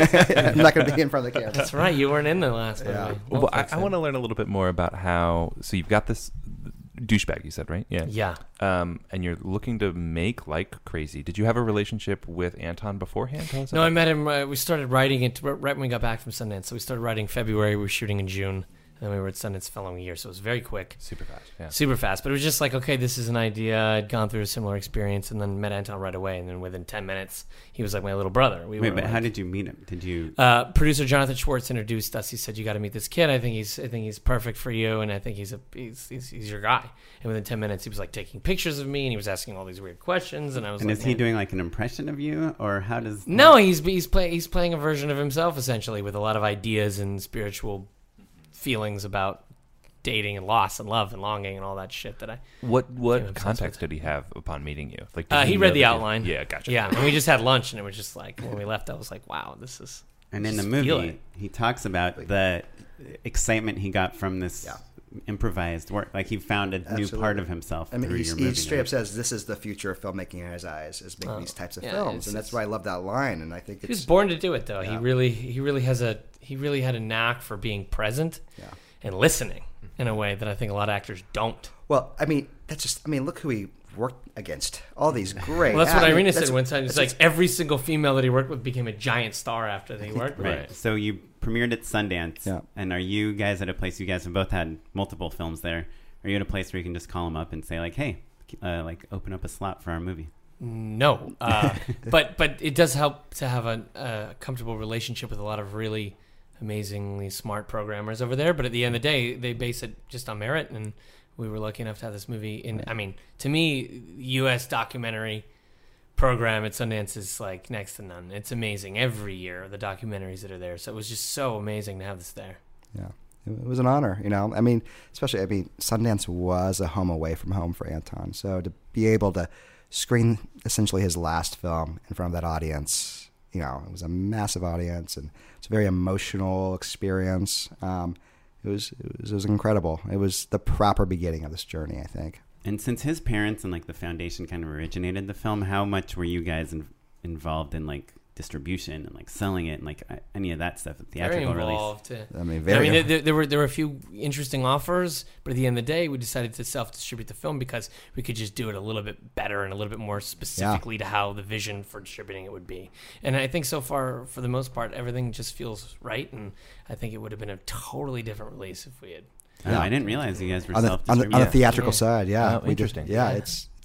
I'm not going to be in front of the camera. That's right. You weren't in the last movie. Yeah. We'll Well, I, fix I it. want to learn a little bit more about how. So you've got this douchebag, you said, right? Yeah. Yeah. Um, and you're looking to make Like Crazy. Did you have a relationship with Anton beforehand? Tell us No, I about met him. Uh, we started writing it right when we got back from Sundance. So we started writing in February. We were shooting in June. And then we were at Sundance the following year. So it was very quick. Super fast. Yeah. Super fast. But it was just like, okay, this is an idea. I'd gone through a similar experience and then met Anton right away. And then within ten minutes, he was like my little brother. We Wait, were but like, how did you meet him? Did you? Uh, producer Jonathan Schwartz introduced us. He said, "You got to meet this kid. I think he's, I think he's perfect for you, and I think he's a, he's, he's, he's your guy." And within ten minutes, he was like taking pictures of me, and he was asking all these weird questions, and I was And like, is he "Man." doing like an impression of you, or how does? No, he's he's play, he's playing a version of himself essentially with a lot of ideas and spiritual feelings about dating and loss and love and longing and all that shit that I. What became what obsessed context did he have upon meeting you? Like, did Uh, he know read the that you- outline. Yeah, gotcha. Yeah, and we just had lunch, and it was just like when we left, I was like, "Wow, this is." And in just the feel movie, it. he talks about the excitement he got from this Yeah. improvised work. Like he found a new Absolutely. part of himself I mean, through he, your he movie. straight up says this is the future of filmmaking in his eyes, is making Oh, these types of yeah, films, it's- and that's it's- why I love that line. And I think He it's was born to do it, though. He Yeah. really, he really has a, he really had a knack for being present Yeah. and listening in a way that I think a lot of actors don't. well. I mean, that's just. I mean, look who he worked against. All these great. Well, that's what I mean, Irina that's- said one time. It's that's like every single female that he worked with became a giant star after they worked with. Right. So you premiered at Sundance. Yeah. And are you guys at a place? You guys have both had multiple films there. Are you at a place where you can just call them up and say like, "Hey, uh, like open up a slot for our movie"? No, uh, but but it does help to have a, a comfortable relationship with a lot of really amazingly smart programmers over there. But at the end of the day, they base it just on merit, and we were lucky enough to have this movie. In I mean, to me, U S documentary program at Sundance is like next to none. It's amazing every year the documentaries that are there. So it was just so amazing to have this there. Yeah, it was an honor. You know, I mean, especially I mean, Sundance was a home away from home for Anton. So to be able to screen essentially his last film in front of that audience, you know, it was a massive audience, and it's a very emotional experience. Um, it was, it was it was incredible. It was the proper beginning of this journey, I think. And since his parents and like the foundation kind of originated the film, how much were you guys in, involved in like distribution and like selling it and like uh, any of that stuff? Theatrical Very release. involved. uh, I mean, very. I mean, there, there were there were a few interesting offers, but at the end of the day, we decided to self-distribute the film because we could just do it a little bit better and a little bit more specifically to how the vision for distributing it would be. And I think so far, for the most part, everything just feels right, and I think it would have been a totally different release if we had. Oh, I didn't realize you guys were on the, on the, self-distributing. on the theatrical Yeah. side, yeah. Oh, we did- interesting. yeah, Yeah. it's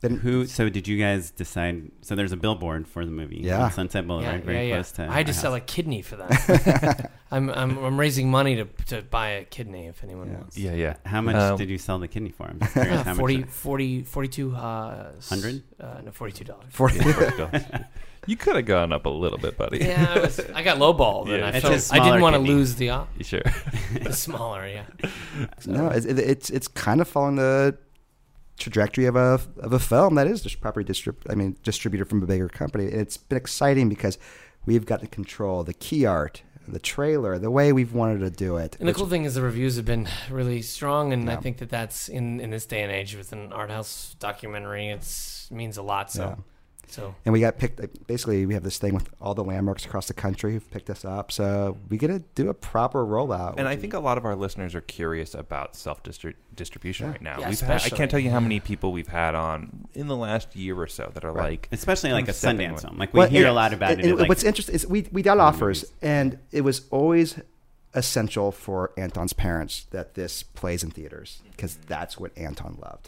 been Who? So did you guys decide? So there's a billboard for the movie. Yeah. on Sunset Boulevard, Yeah, very yeah, yeah. close to. I had to our sell a house. kidney for that. I'm, I'm I'm raising money to to buy a kidney if anyone wants. Yeah, yeah. How much Um, did you sell the kidney for? I'm just curious Uh, how forty, much. forty, forty-two, uh, s- Hundred? Uh, no, forty-two dollars. forty. You could have gone up a little bit, buddy. Yeah, I, was, I got lowballed, and Yeah. I, It's felt, a I smaller didn't want to kidney. lose the op- Sure. the smaller, yeah. No, it's it, it's it's kind of following the trajectory of a of a film that is just properly distrib- I mean distributed from a bigger company. And it's been exciting because we've got to control the key art, the trailer, the way we've wanted to do it. And the which- cool thing is the reviews have been really strong, and I Yeah. think that that's in, in this day and age with an art house documentary, it's means a lot. So, Yeah. so And we got picked. Basically, we have this thing with all the landmarks across the country who've picked us up. So we get to do a proper rollout. And I think a lot of our listeners are curious about self-distribution right now. Yeah, we've had, I especially. can't tell you how many people we've had on in the last year or so that are Right. like, Especially like a I'm stepping Sundance away. film. Like we Well, hear it- a lot about it. and at, like, what's interesting is we we got offers, and it was always essential for Anton's parents that this plays in theaters because that's what Anton loved,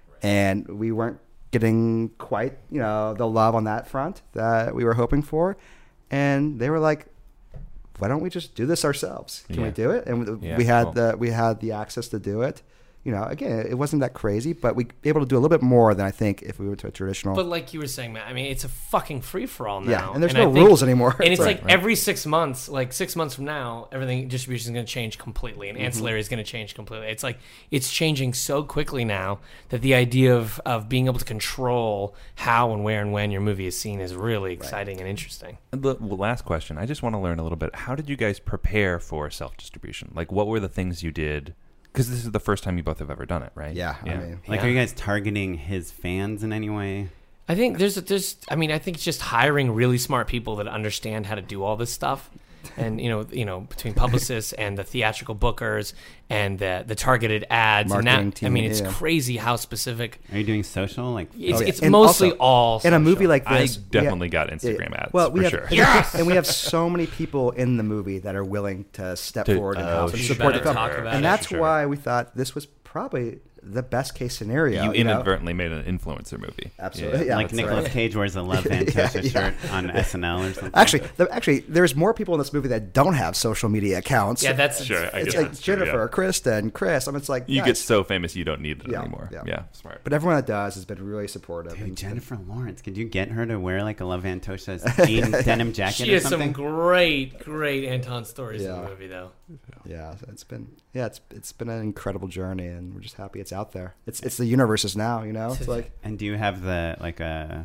and we weren't getting quite you know the love on that front that we were hoping for, and they were like, why don't we just do this ourselves? Can we Yeah. do it? And we, Yeah, we had cool. the we had the access to do it. You know, again, it wasn't that crazy, but we be able to do a little bit more than I think if we went to a traditional. But like you were saying, Matt, I mean, it's a fucking free for all now. Yeah, and there's I no think- rules anymore. And it's Right, like right. every six months, like six months from now, everything distribution is going to change completely, and Mhm. ancillary is going to change completely. It's like it's changing so quickly now that the idea of of being able to control how and where and when your movie is seen is really exciting and interesting. And the well, last question, I just want to learn a little bit. How did you guys prepare for self-distribution? Like, what were the things you did? Because this is the first time you both have ever done it, right? Yeah, I mean- Like, Yeah. are you guys targeting his fans in any way? I think there's there's I mean I think it's just hiring really smart people that understand how to do all this stuff, and you know you know between publicists and the theatrical bookers and the the targeted ads and Marketing that team, I mean it's yeah. crazy how specific. Are you doing social? Like, It's, Oh, yeah. it's And mostly also, all in a movie social. like I this. we definitely have- got Instagram ads, Well, we for have, sure. and, Yes! and we have so many people in the movie that are willing to step To- forward and oh, help and sure. support the You film. better talk about And it. that's Sure. why we thought this was probably the best case scenario. You you know? inadvertently made an influencer movie. Absolutely. Yeah, like that's Nicolas right. Cage wears a Love Yeah, Fantasia yeah. shirt on S N L or something. Actually, the, actually, there's more people in this movie that don't have social media accounts. Yeah, that's Sure, I it's guess like that's true, Jennifer, yeah. Krista, and Chris. I mean, it's like You guys, get so famous you don't need it Yeah, anymore. Yeah, yeah. smart. But everyone that does has been really supportive. Dude, and- Jennifer Lawrence, could you get her to wear like a Love Fantasia's jean denim jacket She or has something? some great great Anton stories in Yeah. the movie though. Yeah, so it's been yeah, it's it's been an incredible journey, and we're just happy it's out there. It's it's the universes now, you know. It's like And do you have the like a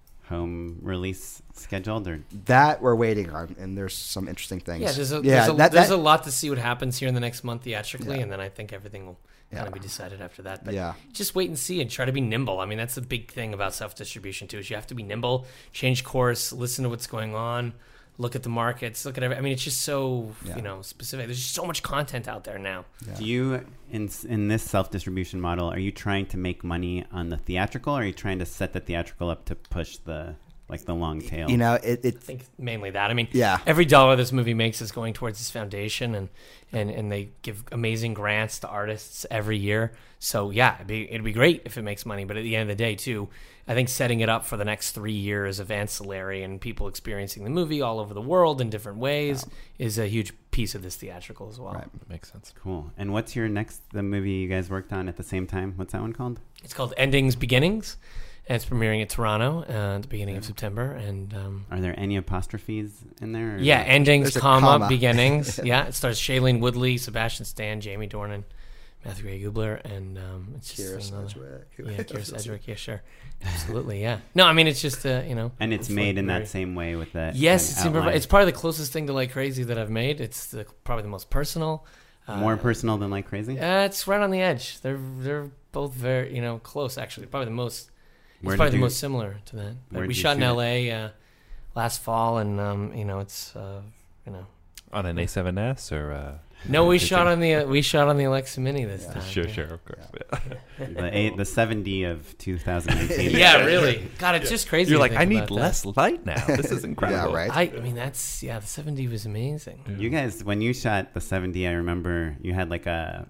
home release scheduled or? that we're waiting on, and there's some interesting things. Yeah, there's a, yeah, there's, a, that, there's that- a lot to see what happens here in the next month theatrically, Yeah. and then I think everything will kind Yeah. of be decided after that. But Yeah. just wait and see and try to be nimble. I mean, that's the big thing about self-distribution too, is you have to be nimble, change course, listen to what's going on, look at the markets, look at every, I mean, it's just so, Yeah. you know, specific. There's just so much content out there now. Do you in in this self distribution model? Are you trying to make money on the theatrical? Or are you trying to set the theatrical up to push the like the long tail? you know, it, it I think mainly that. I mean, Yeah. every dollar this movie makes is going towards this foundation, and, and, and they give amazing grants to artists every year. So yeah, it'd be, it'd be great if it makes money. But at the end of the day, too, I think setting it up for the next three years of ancillary and people experiencing the movie all over the world in different ways is a huge piece of this theatrical as well. Right. That makes sense. Cool. And what's your next the movie you guys worked on at the same time? What's that one called? It's called Endings Beginnings, and it's premiering at Toronto uh, at the beginning of September. And um, Are there any apostrophes in there? or- yeah, endings, There's a comma, comma. beginnings. Yeah, it stars Shailene Woodley, Sebastian Stan, Jamie Dornan, Matthew Gray Gubler, and um, it's just Keira another- Sedgwick. Yeah, Keira Sedgwick. Yeah, sure, absolutely. Yeah. No, I mean it's just uh, you know. And it's hopefully made in very- that same way with that. Yes, an it's, improv- outline. it's probably the closest thing to Like Crazy that I've made. It's the, probably the most personal. Uh, more personal than Like Crazy. Uh, it's right on the edge. They're they're both very you know close actually. Probably the most. Where It's did probably the you- most similar to that. But where we did you shot in shoot it? L A uh, last fall, and um, you know it's uh, you know. On an A seven S or uh, No, we just shot a- on the uh, we shot on the Alexa Mini this time. Sure, yeah. sure, of course. Yeah. the eight, the seventy of two thousand eighteen. Yeah, really. God, it's just crazy. You're to like, think I need about that. less light now. This is incredible. right. I, I mean, that's yeah. The seventy was amazing. You guys, when you shot the seventy, I remember you had like a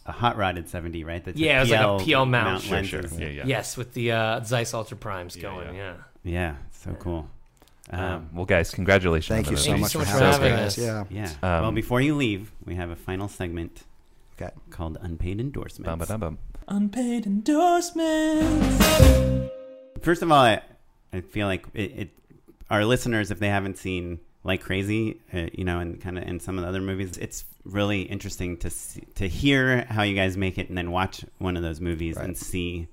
a hot rodded seventy, right? That's yeah, a it was P L like a P L mount. mount Sure, lenses. sure. Yeah, yeah. Yes, with the uh, Zeiss Ultra Primes going. Yeah. yeah. Yeah, so cool. Um, Um, well, guys, congratulations. Thank on you the so movie. much so for much for having having us. us. Yeah. Yeah. Um, well, before you leave, we have a final segment Okay. called Unpaid Endorsements. Bum, ba, dum, bum. Unpaid endorsements. First of all, I, I feel like it, it, our listeners, if they haven't seen Like Crazy, uh, you know, and kind of in some of the other movies, it's really interesting to see, to hear how you guys make it, and then watch one of those movies Right. and see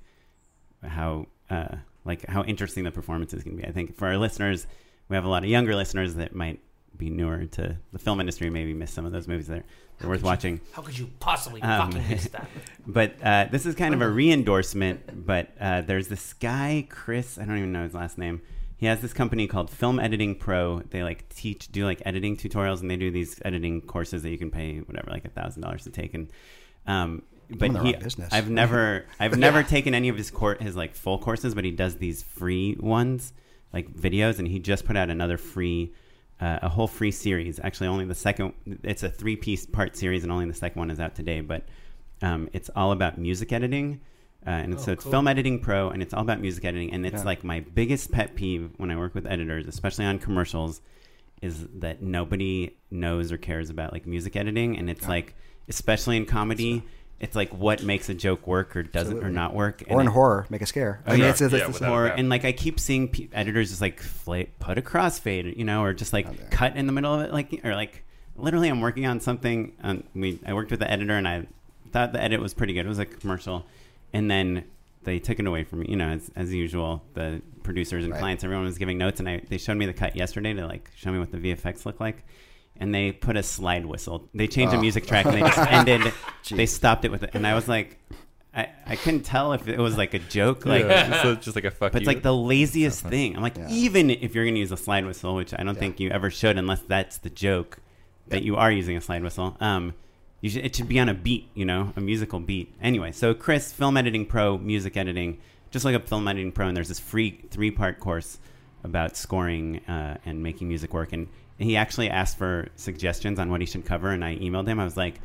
how uh, like how interesting the performances can be. I think for our listeners, we have a lot of younger listeners that might be newer to the film industry, maybe miss some of those movies. They're, they're worth could watching. You, how could you possibly Um, fucking miss that? But uh, this is kind of a re-endorsement. But uh, there's this guy, Chris. I don't even know his last name. He has this company called Film Editing Pro. They like teach, do like editing tutorials, and they do these editing courses that you can pay whatever, like a thousand dollars to take. And um, but I'm in the he, wrong business. I've never, I've never taken any of his cour his like full courses, but he does these free ones, like videos, and he just put out another free. Uh, a whole free series. Actually, only the second. It's a three-piece part series, and only the second one is out today. But um, it's all about music editing, uh, and Oh, so it's cool. Film Editing Pro, and it's all about music editing. And it's Yeah. like my biggest pet peeve when I work with editors, especially on commercials, is that nobody knows or cares about like music editing. And it's Yeah. like, especially in comedy, it's like what makes a joke work or doesn't Absolutely. or not work. Or And in it- horror, make a scare. Oh, I mean, yeah. it's, it's, Yeah, it's, without or a doubt. and like I keep seeing pe- editors just like fla- put a crossfade, you know, or just like Oh, yeah. cut in the middle of it, like or like literally I'm working on something. Um, we I worked with the editor and I thought the edit was pretty good. It was like a commercial, and then they took it away from me. You know, as as usual, the producers and Right. clients, everyone was giving notes, and I they showed me the cut yesterday to like show me what the V F X looked like. And they put a slide whistle. They changed Oh. the music track and they just ended. Jeez. They stopped it with it, and I was like, I, I couldn't tell if it was like a joke, like Yeah, so it's just like a fuck but it's you. like the laziest thing. I'm like, Yeah. even if you're going to use a slide whistle, which I don't Yeah. think you ever should, unless that's the joke that you are using a slide whistle. Um, you should, it should be on a beat, you know, a musical beat. Anyway, so Chris, Film Editing Pro, music editing. Just look up Film Editing Pro, and there's this free three-part course about scoring uh, and making music work. And he actually asked for suggestions on what he should cover, and I emailed him. I was like,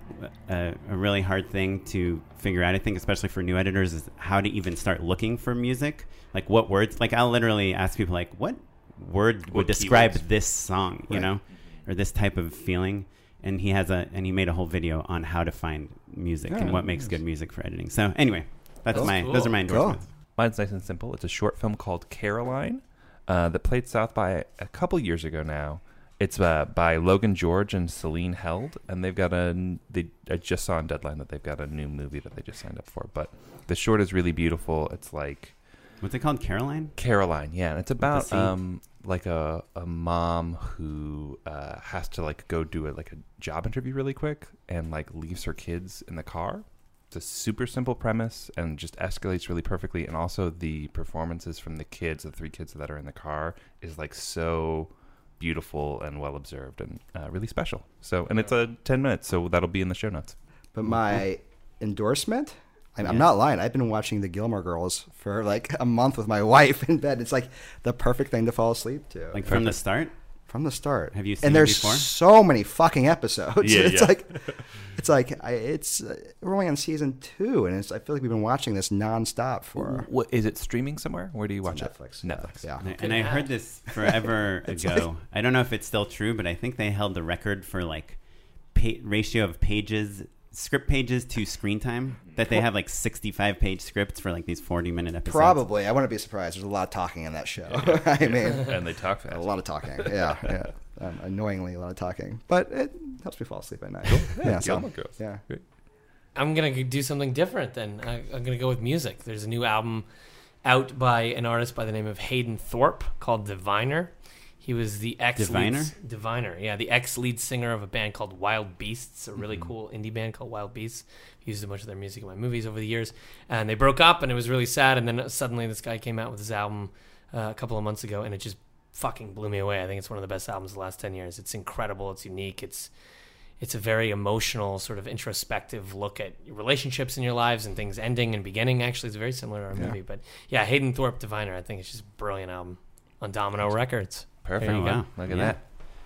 a, a really hard thing to figure out, I think, especially for new editors, is how to even start looking for music. Like what words, like I'll literally ask people like, what word would What describe keywords? this song, you Right. know, or this type of feeling. And he has a, and he made a whole video on how to find music Yeah, and what makes nice. good music for editing. So anyway, that's That's my, cool. those are my Cool. endorsements. Mine's nice and simple. It's a short film called Caroline uh, that played South by a couple years ago now. It's uh, by Logan George and Celine Held, and they've got a. They I just saw on Deadline that they've got a new movie that they just signed up for. But the short is really beautiful. It's like What's it called? Caroline? Caroline, yeah, and it's about C. um like a a mom who uh, has to like go do a like a job interview really quick and like leaves her kids in the car. It's a super simple premise and just escalates really perfectly. And also the performances from the kids, the three kids that are in the car, is like so beautiful and well observed and uh, really special. So, and it's a ten minutes, so that'll be in the show notes. But my endorsement, I'm, I'm Yes. not lying. I've been watching the Gilmore Girls for like a month with my wife in bed. It's like the perfect thing to fall asleep to. Like from the start? From the start. Have you seen and it there's before? so many fucking episodes. Yeah, it's yeah. like, it's like I, it's uh, we're only on season two, and it's I feel like we've been watching this nonstop for. What is it streaming somewhere? Where do you watch Netflix. it? Netflix. Yeah. And I, and I heard this forever It's ago. like- I don't know if it's still true, but I think they held the record for like pa- ratio of pages, script pages to screen time. That they have like sixty-five page scripts for like these forty minute episodes. Probably, I wouldn't be surprised. There's a lot of talking in that show. I mean, And they talk fast. A lot of talking. Yeah, yeah. Um, annoyingly, a lot of talking, but it helps me fall asleep at night. Yeah, so, Gilmore Girls. yeah. Great. I'm gonna do something different then. I, I'm gonna go with music. There's a new album out by an artist by the name of Hayden Thorpe called Diviner. He was the ex Diviner? Diviner, yeah, the ex lead singer of a band called Wild Beasts, a really Mm-hmm. cool indie band called Wild Beasts. Used a bunch of their music in my movies over the years, and they broke up, and it was really sad. And then suddenly, this guy came out with his album uh, a couple of months ago, and it just fucking blew me away. I think it's one of the best albums of the last ten years. It's incredible. It's unique. It's it's a very emotional, sort of introspective look at relationships in your lives and things ending and beginning. Actually, it's very similar to our Yeah. movie. But yeah, Hayden Thorpe Diviner, I think it's just a brilliant album on Domino Records. Perfect. There you Oh, go. wow. Look at Yeah. that.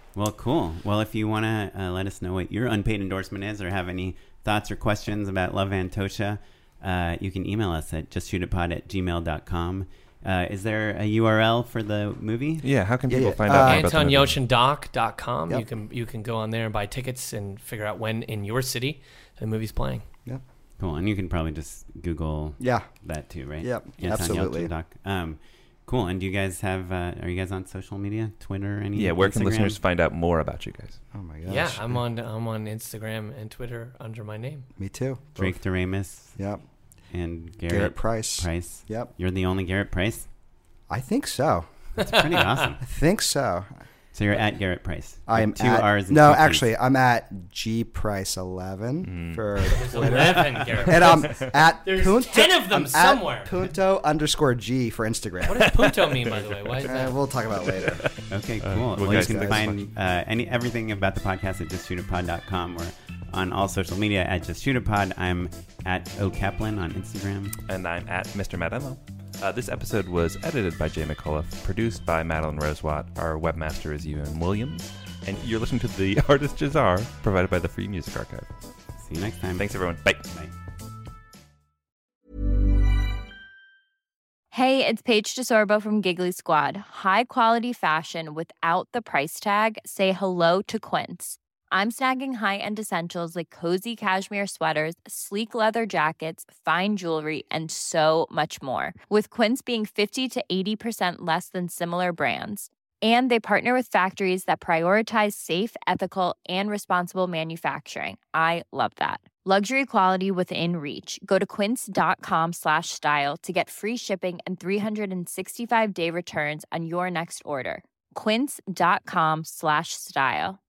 Well, cool. Well, if you want to uh, let us know what your unpaid endorsement is or have any thoughts or questions about Love Antosha, uh, you can email us at justshootitpod at gmail dot com. Uh, is there a U R L for the movie? Yeah, how can Yeah, people yeah. find Uh, out more about the anton movie? yochin doc dot com. Yep. You can you can go on there and buy tickets and figure out when in your city the movie's playing. Yep. Cool. And you can probably just Google Yeah. that too, right? Yep, Anton absolutely. Yelchin doc. Um, cool. And do you guys have, uh, are you guys on social media? Twitter? Any? Yeah, where can Instagram? listeners find out more about you guys? Oh my gosh. Yeah, I'm on I'm on Instagram and Twitter under my name. Me too. Drake Doremus. Yep. And Garrett, Garrett Price. Price. Yep. You're the only Garrett Price? I think so. That's pretty awesome. I think so. So you're at Garrett Price. I am With two at, R's and no, two T's. actually, I'm at G Price eleven for There's Twitter. eleven, Garrett. and I'm at There's Punto, ten of them I'm somewhere. At Punto underscore G for Instagram. What does punto mean, by the way? Why is Uh, that? we'll talk about it later. Okay, Uh, cool. well, well, you guys, can guys, find uh, any everything about the podcast at just shoot a pod dot com. We're on all social media at Just Shoot a Pod. I'm at O Kaplan on Instagram. And I'm at Mister Matt Emo. Uh, this episode was edited by Jay McCullough, produced by Madeline Rosewatt. Our webmaster is Ewan Williams. And you're listening to The Artist Jazar, provided by the Free Music Archive. See you next time. Thanks, everyone. Bye. Bye. Hey, it's Paige DeSorbo from Giggly Squad. High quality fashion without the price tag. Say hello to Quince. I'm snagging high-end essentials like cozy cashmere sweaters, sleek leather jackets, fine jewelry, and so much more. With Quince being fifty to eighty percent less than similar brands. And they partner with factories that prioritize safe, ethical, and responsible manufacturing. I love that. Luxury quality within reach. Go to quince.com slash style to get free shipping and three sixty-five day returns on your next order. Quince.com slash style.